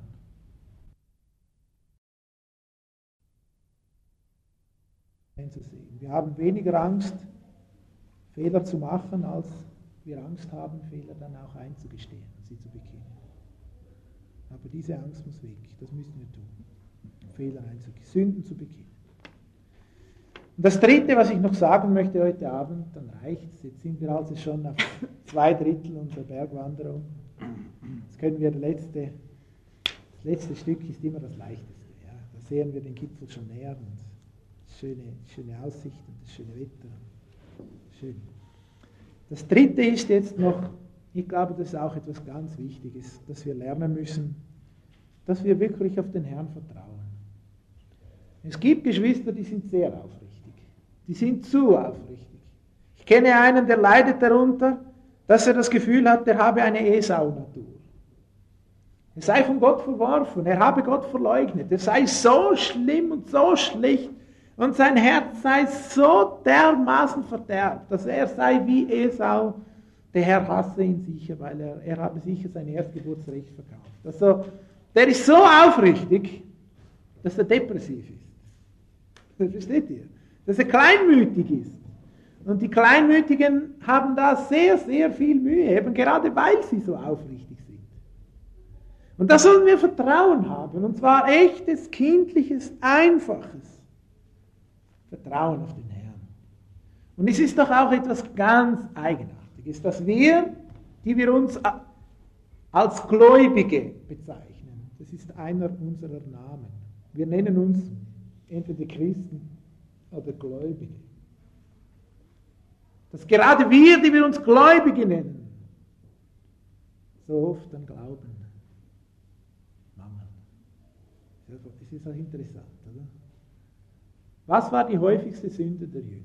Wir haben weniger Angst, Fehler zu machen, als wir Angst haben, Fehler dann auch einzugestehen und sie zu bekennen. Aber diese Angst muss weg, das müssen wir tun. Fehler einzugestehen, Sünden zu bekennen. Und das Dritte, was ich noch sagen möchte heute Abend, dann reicht es. Jetzt sind wir also schon auf zwei Drittel unserer Bergwanderung. Jetzt können wir das letzte, das letzte Stück ist immer das leichteste. Ja. Da sehen wir den Gipfel schon näher und schöne, schöne Aussicht und das schöne Wetter. Schön. Das Dritte ist jetzt noch, ich glaube, das ist auch etwas ganz Wichtiges, dass wir lernen müssen, dass wir wirklich auf den Herrn vertrauen. Es gibt Geschwister, die sind sehr aufrichtig. Die sind zu aufrichtig. Ich kenne einen, der leidet darunter, dass er das Gefühl hat, er habe eine Esau-Natur. Er sei von Gott verworfen, er habe Gott verleugnet, er sei so schlimm und so schlecht und sein Herz sei so dermaßen verderbt, dass er sei wie Esau, der Herr hasse ihn sicher, weil er, er habe sicher sein Erstgeburtsrecht verkauft. Also, der ist so aufrichtig, dass er depressiv ist. Das versteht ihr? Dass er kleinmütig ist. Und die Kleinmütigen haben da sehr, sehr viel Mühe, eben gerade weil sie so aufrichtig sind. Und da sollen wir Vertrauen haben, und zwar echtes, kindliches, einfaches Vertrauen auf den Herrn. Und es ist doch auch etwas ganz Eigenartiges, dass wir, die wir uns als Gläubige bezeichnen, das ist einer unserer Namen. Wir nennen uns entweder Christen oder Gläubige. Dass gerade wir, die wir uns Gläubige nennen, so oft an Glauben mangeln. Das ist auch interessant, oder? Was war die häufigste Sünde der Jünger?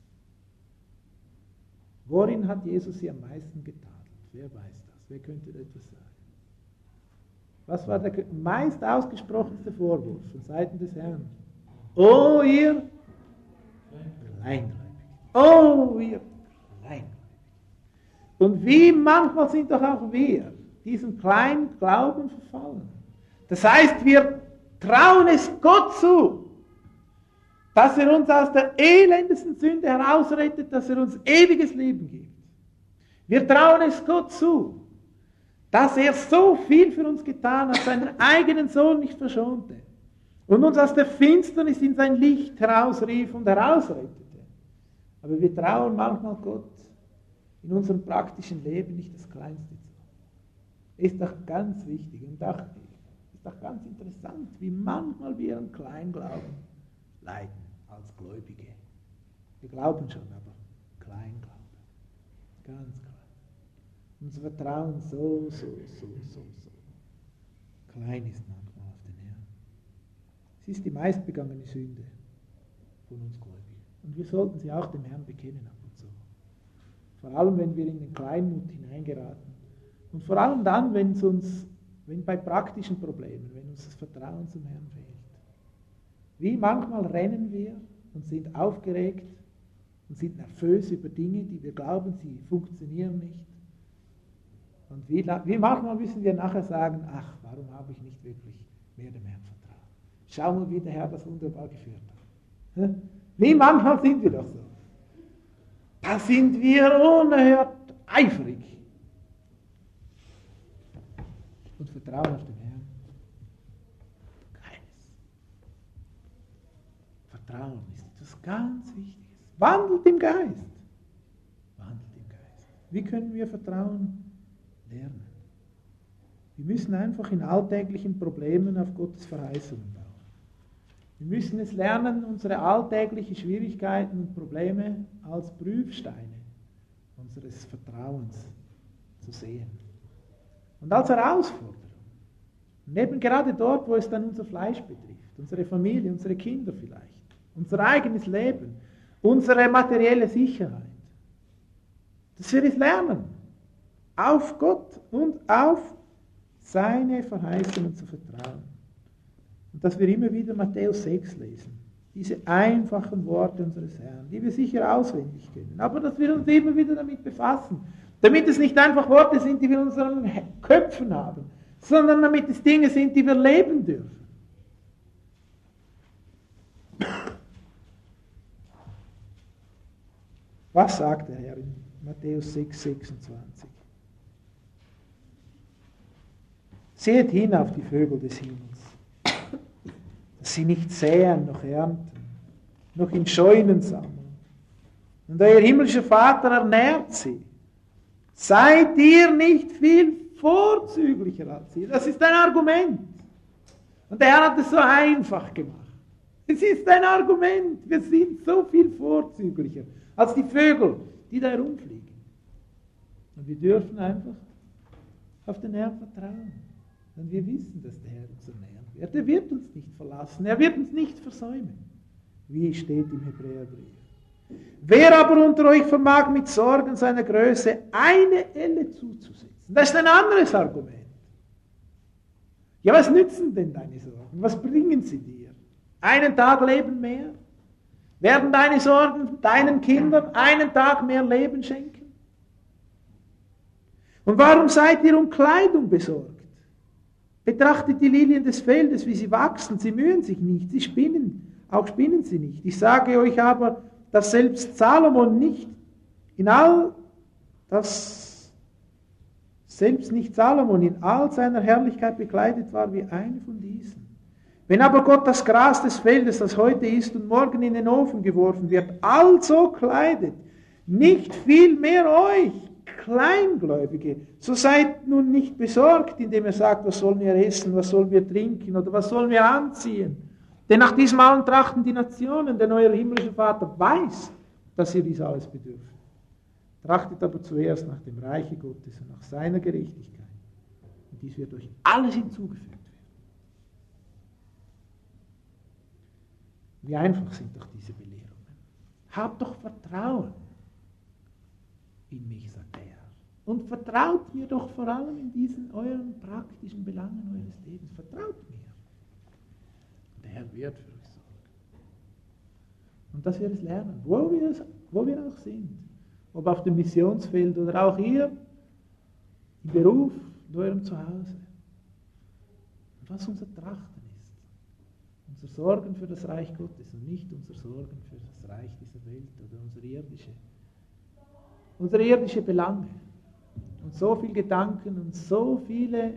Worin hat Jesus sie am meisten getadelt? Wer weiß das? Wer könnte etwas sagen? Was war der meist ausgesprochenste Vorwurf von Seiten des Herrn? Oh, ihr Kleingläubig. Oh, ihr Kleingläubig. Und wie manchmal sind doch auch wir diesem kleinen Glauben verfallen. Das heißt, wir trauen es Gott zu, dass er uns aus der elendesten Sünde herausrettet, dass er uns ewiges Leben gibt. Wir trauen es Gott zu, dass er so viel für uns getan hat, seinen eigenen Sohn nicht verschonte und uns aus der Finsternis in sein Licht herausrief und herausrettete. Aber wir trauen manchmal Gott in unserem praktischen Leben nicht das Kleinste zu. Ist doch ganz wichtig und auch, ist doch ganz interessant, wie manchmal wir im Kleinglauben leiden als Gläubige. Wir glauben schon, aber Kleinglauben. Ganz klein. Unser Vertrauen so, so, so, so, so klein ist manchmal auf den Herrn. Es ist die meistbegangene Sünde von uns Gläubigen. Und wir sollten sie auch dem Herrn bekennen ab und zu. Vor allem, wenn wir in den Kleinmut hineingeraten. Und vor allem dann, wenn es uns, wenn bei praktischen Problemen, wenn uns das Vertrauen zum Herrn fehlt. Wie manchmal rennen wir und sind aufgeregt und sind nervös über Dinge, die wir glauben, sie funktionieren nicht. Und wie, wie manchmal müssen wir nachher sagen, ach, warum habe ich nicht wirklich mehr dem Herrn vertraut? Schau mal, wie der Herr das wunderbar geführt hat. Wie manchmal sind wir doch so. Da sind wir unerhört eifrig. Und vertrauen auf den Herrn. Keines. Vertrauen ist etwas ganz Wichtiges. Wandelt im Geist. Wandelt im Geist. Wie können wir Vertrauen lernen? Wir müssen einfach in alltäglichen Problemen auf Gottes Verheißungen bauen. Wir müssen es lernen, unsere alltäglichen Schwierigkeiten und Probleme als Prüfsteine unseres Vertrauens zu sehen. Und als Herausforderung. Und eben gerade dort, wo es dann unser Fleisch betrifft, unsere Familie, unsere Kinder vielleicht, unser eigenes Leben, unsere materielle Sicherheit. Dass wir es lernen, auf Gott und auf seine Verheißungen zu vertrauen. Und dass wir immer wieder Matthäus sechs lesen. Diese einfachen Worte unseres Herrn, die wir sicher auswendig kennen. Aber dass wir uns immer wieder damit befassen. Damit es nicht einfach Worte sind, die wir in unseren Köpfen haben, sondern damit es Dinge sind, die wir leben dürfen. Was sagt der Herr in Matthäus sechs, sechsundzwanzig? Seht hin auf die Vögel des Himmels, dass sie nicht säen noch ernten, noch in Scheunen sammeln. Und euer himmlischer Vater ernährt sie. Seid ihr nicht viel vorzüglicher als sie? Das ist ein Argument. Und der Herr hat es so einfach gemacht. Es ist ein Argument. Wir sind so viel vorzüglicher als die Vögel, die da herumfliegen. Und wir dürfen einfach auf den Herrn vertrauen. Und wir wissen, dass der Herr uns ernähren wird. Er wird uns nicht verlassen. Er wird uns nicht versäumen. Wie steht im Hebräerbrief. Wer aber unter euch vermag mit Sorgen seiner Größe eine Elle zuzusetzen? Das ist ein anderes Argument. Ja, was nützen denn deine Sorgen? Was bringen sie dir? Einen Tag Leben mehr? Werden deine Sorgen deinen Kindern einen Tag mehr Leben schenken? Und warum seid ihr um Kleidung besorgt? Betrachtet die Lilien des Feldes, wie sie wachsen. Sie mühen sich nicht, sie spinnen, auch spinnen sie nicht. Ich sage euch aber, dass selbst Salomon nicht in all, dass selbst nicht Salomon in all seiner Herrlichkeit bekleidet war wie eine von diesen. Wenn aber Gott das Gras des Feldes, das heute ist und morgen in den Ofen geworfen wird, also kleidet, nicht viel mehr euch, Kleingläubige, so seid nun nicht besorgt, indem ihr sagt, was sollen wir essen, was sollen wir trinken oder was sollen wir anziehen. Denn nach diesem allen trachten die Nationen, denn euer himmlischer Vater weiß, dass ihr dies alles bedürft. Trachtet aber zuerst nach dem Reiche Gottes und nach seiner Gerechtigkeit. Und dies wird euch alles hinzugefügt werden. Wie einfach sind doch diese Belehrungen. Habt doch Vertrauen in mich, sagt der Herr. Und vertraut mir doch vor allem in diesen euren praktischen Belangen eures Lebens. Vertraut mir. Der Herr wird für euch sorgen. Und dass wir es lernen, wo wir, es, wo wir auch sind. Ob auf dem Missionsfeld oder auch hier im Beruf, in eurem Zuhause. Und was unser Trachten ist. Unser Sorgen für das Reich Gottes und nicht unser Sorgen für das Reich dieser Welt oder unsere irdische, unsere irdische Belange. Und so viele Gedanken und so viele,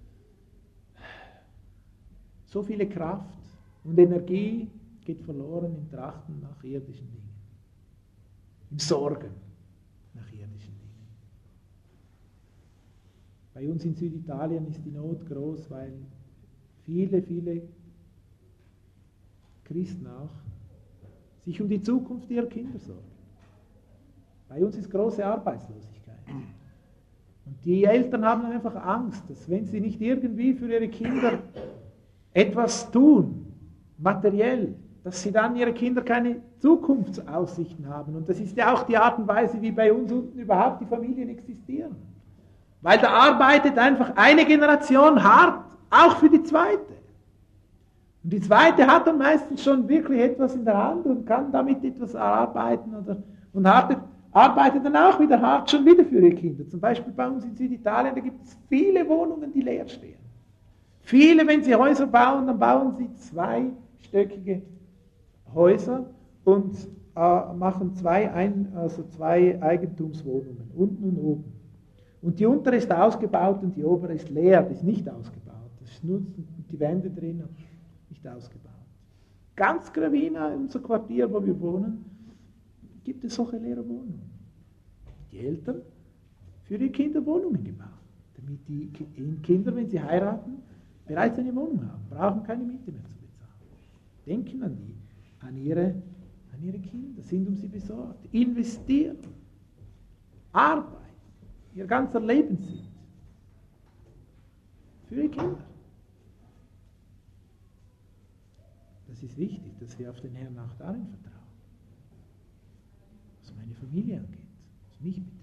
so viele Kraft und Energie geht verloren im Trachten nach irdischen Dingen. Im Sorgen nach irdischen Dingen. Bei uns in Süditalien ist die Not groß, weil viele, viele Christen auch sich um die Zukunft ihrer Kinder sorgen. Bei uns ist große Arbeitslosigkeit. Und die Eltern haben einfach Angst, dass wenn sie nicht irgendwie für ihre Kinder etwas tun, materiell, dass sie dann ihre Kinder keine Zukunftsaussichten haben. Und das ist ja auch die Art und Weise, wie bei uns unten überhaupt die Familien existieren. Weil da arbeitet einfach eine Generation hart, auch für die zweite. Und die zweite hat dann meistens schon wirklich etwas in der Hand und kann damit etwas arbeiten oder, und arbeitet, arbeitet dann auch wieder hart schon wieder für ihre Kinder. Zum Beispiel bei uns in Süditalien, da gibt es viele Wohnungen, die leer stehen. Viele, wenn sie Häuser bauen, dann bauen sie zweistöckige Häuser und äh, machen zwei, ein, also zwei Eigentumswohnungen, unten und oben. Und die untere ist ausgebaut und die obere ist leer, die ist nicht ausgebaut. Das ist nur die Wände drin, aber nicht ausgebaut. Ganz Gravina, in unser Quartier, wo wir wohnen, gibt es solche leere Wohnungen. Die Eltern für ihre Kinder Wohnungen gebaut, damit die Kinder, wenn sie heiraten, bereits eine Wohnung haben, brauchen keine Miete mehr zu bezahlen. Denken an die, an ihre, an ihre Kinder, sind um sie besorgt, investieren, arbeiten, ihr ganzer Lebenssinn für ihre Kinder. Das ist wichtig, dass wir auf den Herrn auch darin vertrauen, was meine Familie angeht, was mich betrifft.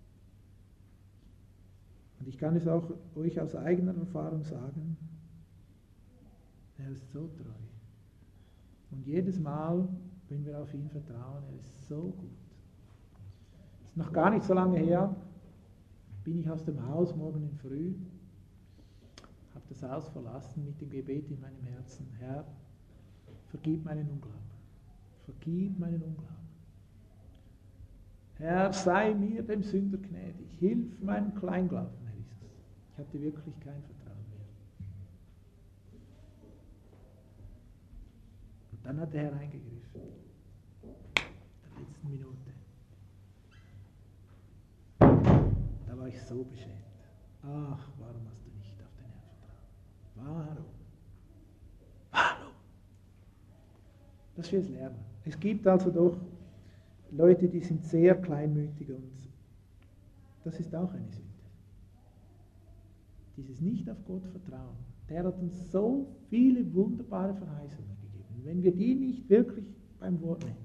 Und ich kann es auch euch aus eigener Erfahrung sagen, er ist so treu. Und jedes Mal, wenn wir auf ihn vertrauen, er ist so gut. Es ist noch gar nicht so lange her, bin ich aus dem Haus morgen in Früh, habe das Haus verlassen mit dem Gebet in meinem Herzen, Herr, vergib meinen Unglauben, vergib meinen Unglauben. Herr, sei mir dem Sünder gnädig, hilf meinem Kleinglauben, Herr Jesus. Ich hatte wirklich kein Vertrauen mehr. Und dann hat der Herr eingegriffen, in der letzten Minute. Da war ich so beschämt. Ach, warum hast du nicht auf den Herrn vertraut? Warum? Warum? Dass wir es lernen. Es gibt also doch Leute, die sind sehr kleinmütig und das ist auch eine Sünde. Dieses nicht auf Gott vertrauen. Der hat uns so viele wunderbare Verheißungen gegeben. Wenn wir die nicht wirklich beim Wort nehmen,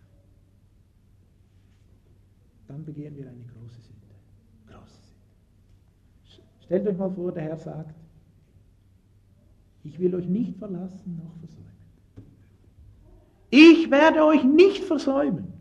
dann begehen wir eine große Sünde. Große Sünde. Stellt euch mal vor, der Herr sagt, ich will euch nicht verlassen noch versäumen. Ich werde euch nicht versäumen.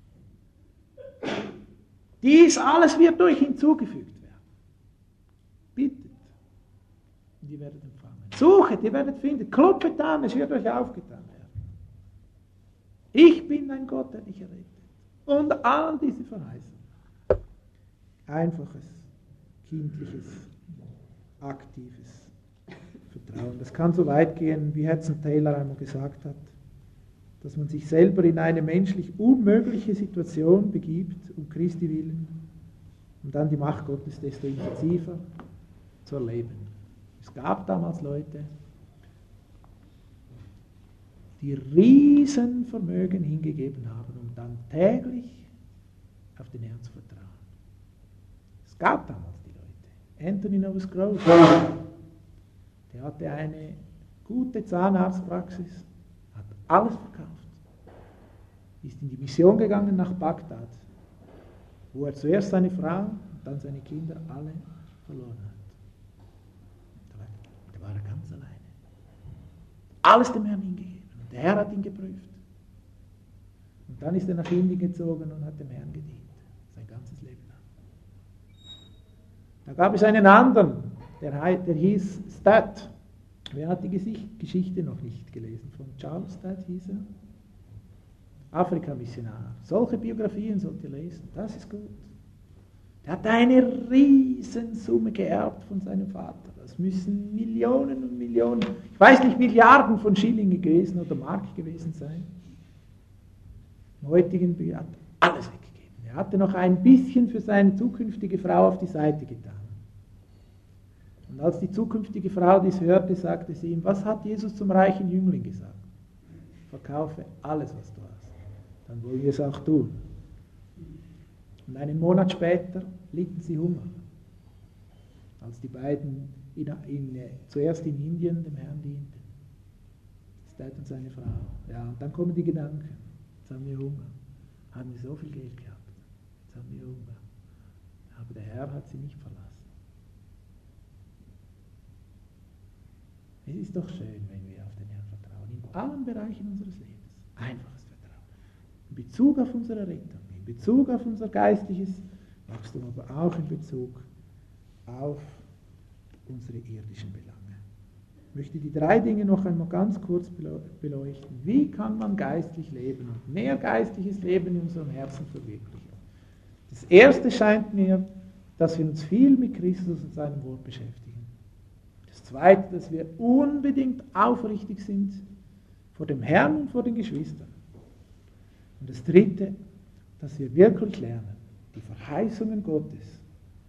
Dies alles wird euch hinzugefügt werden. Bittet, und ihr werdet empfangen. Suchet, ihr werdet finden. Klopfet an, es wird euch aufgetan werden. Ich bin ein Gott, der dich errettet. Und all diese Verheißungen. Einfaches, kindliches, aktives Vertrauen. Das kann so weit gehen, wie Hudson Taylor einmal gesagt hat, dass man sich selber in eine menschlich unmögliche Situation begibt, um Christi willen, um dann die Macht Gottes desto intensiver zu erleben. Es gab damals Leute, die Riesenvermögen hingegeben haben, um dann täglich auf den Herrn zu vertrauen. Es gab damals die Leute. Anthony Novus Gross, der hatte eine gute Zahnarztpraxis, hat alles verkauft, ist in die Mission gegangen nach Bagdad, wo er zuerst seine Frau und dann seine Kinder alle verloren hat. Da war, da war er ganz alleine. Alles dem Herrn hingegeben. Und der Herr hat ihn geprüft. Und dann ist er nach Indien gezogen und hat dem Herrn gedient, sein ganzes Leben lang. Da gab es einen anderen, der, der hieß Stat. Wer hat die Geschichte noch nicht gelesen? Von Charles Stat hieß er. Afrika-Missionar. Solche Biografien sollt ihr lesen. Das ist gut. Der hat eine Riesensumme geerbt von seinem Vater. Das müssen Millionen und Millionen, ich weiß nicht, Milliarden von Schillinge gewesen oder Mark gewesen sein. Im heutigen Bild hat alles weggegeben. Er hatte noch ein bisschen für seine zukünftige Frau auf die Seite getan. Und als die zukünftige Frau dies hörte, sagte sie ihm, was hat Jesus zum reichen Jüngling gesagt? Verkaufe alles, was du hast. Dann wollen wir es auch tun. Und einen Monat später litten sie Hunger. Als die beiden in, in, zuerst in Indien dem Herrn dienten. Das Dad und seine Frau. Ja, und dann kommen die Gedanken. Jetzt haben wir Hunger. Haben wir so viel Geld gehabt. Jetzt haben wir Hunger. Aber der Herr hat sie nicht verlassen. Es ist doch schön, wenn wir auf den Herrn vertrauen. In allen Bereichen unseres Lebens. Einfaches Vertrauen. In Bezug auf unsere Rettung. In Bezug auf unser geistliches Wachstum. Aber auch in Bezug auf unsere irdischen Belange. Ich möchte die drei Dinge noch einmal ganz kurz beleuchten. Wie kann man geistlich leben und mehr geistliches Leben in unserem Herzen verwirklichen? Das erste scheint mir, dass wir uns viel mit Christus und seinem Wort beschäftigen. Das zweite, dass wir unbedingt aufrichtig sind vor dem Herrn und vor den Geschwistern. Und das dritte, dass wir wirklich lernen, die Verheißungen Gottes,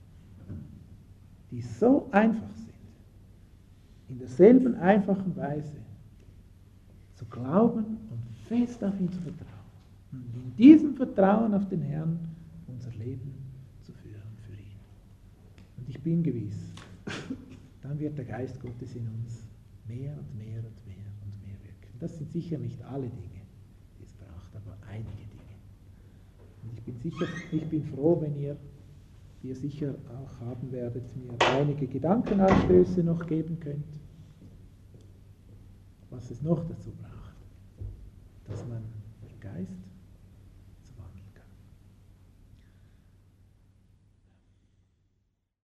die so einfach sind, in derselben einfachen Weise zu glauben und fest auf ihn zu vertrauen. Und in diesem Vertrauen auf den Herrn unser Leben zu führen für ihn. Und ich bin gewiss, dann wird der Geist Gottes in uns mehr und mehr und mehr und mehr wirken. Das sind sicher nicht alle Dinge, die es braucht, aber einige Dinge. Und ich bin sicher, ich bin froh, wenn ihr die ihr sicher auch haben werdet, mir einige Gedankenanstöße noch geben könnt, was es noch dazu braucht, dass man im Geist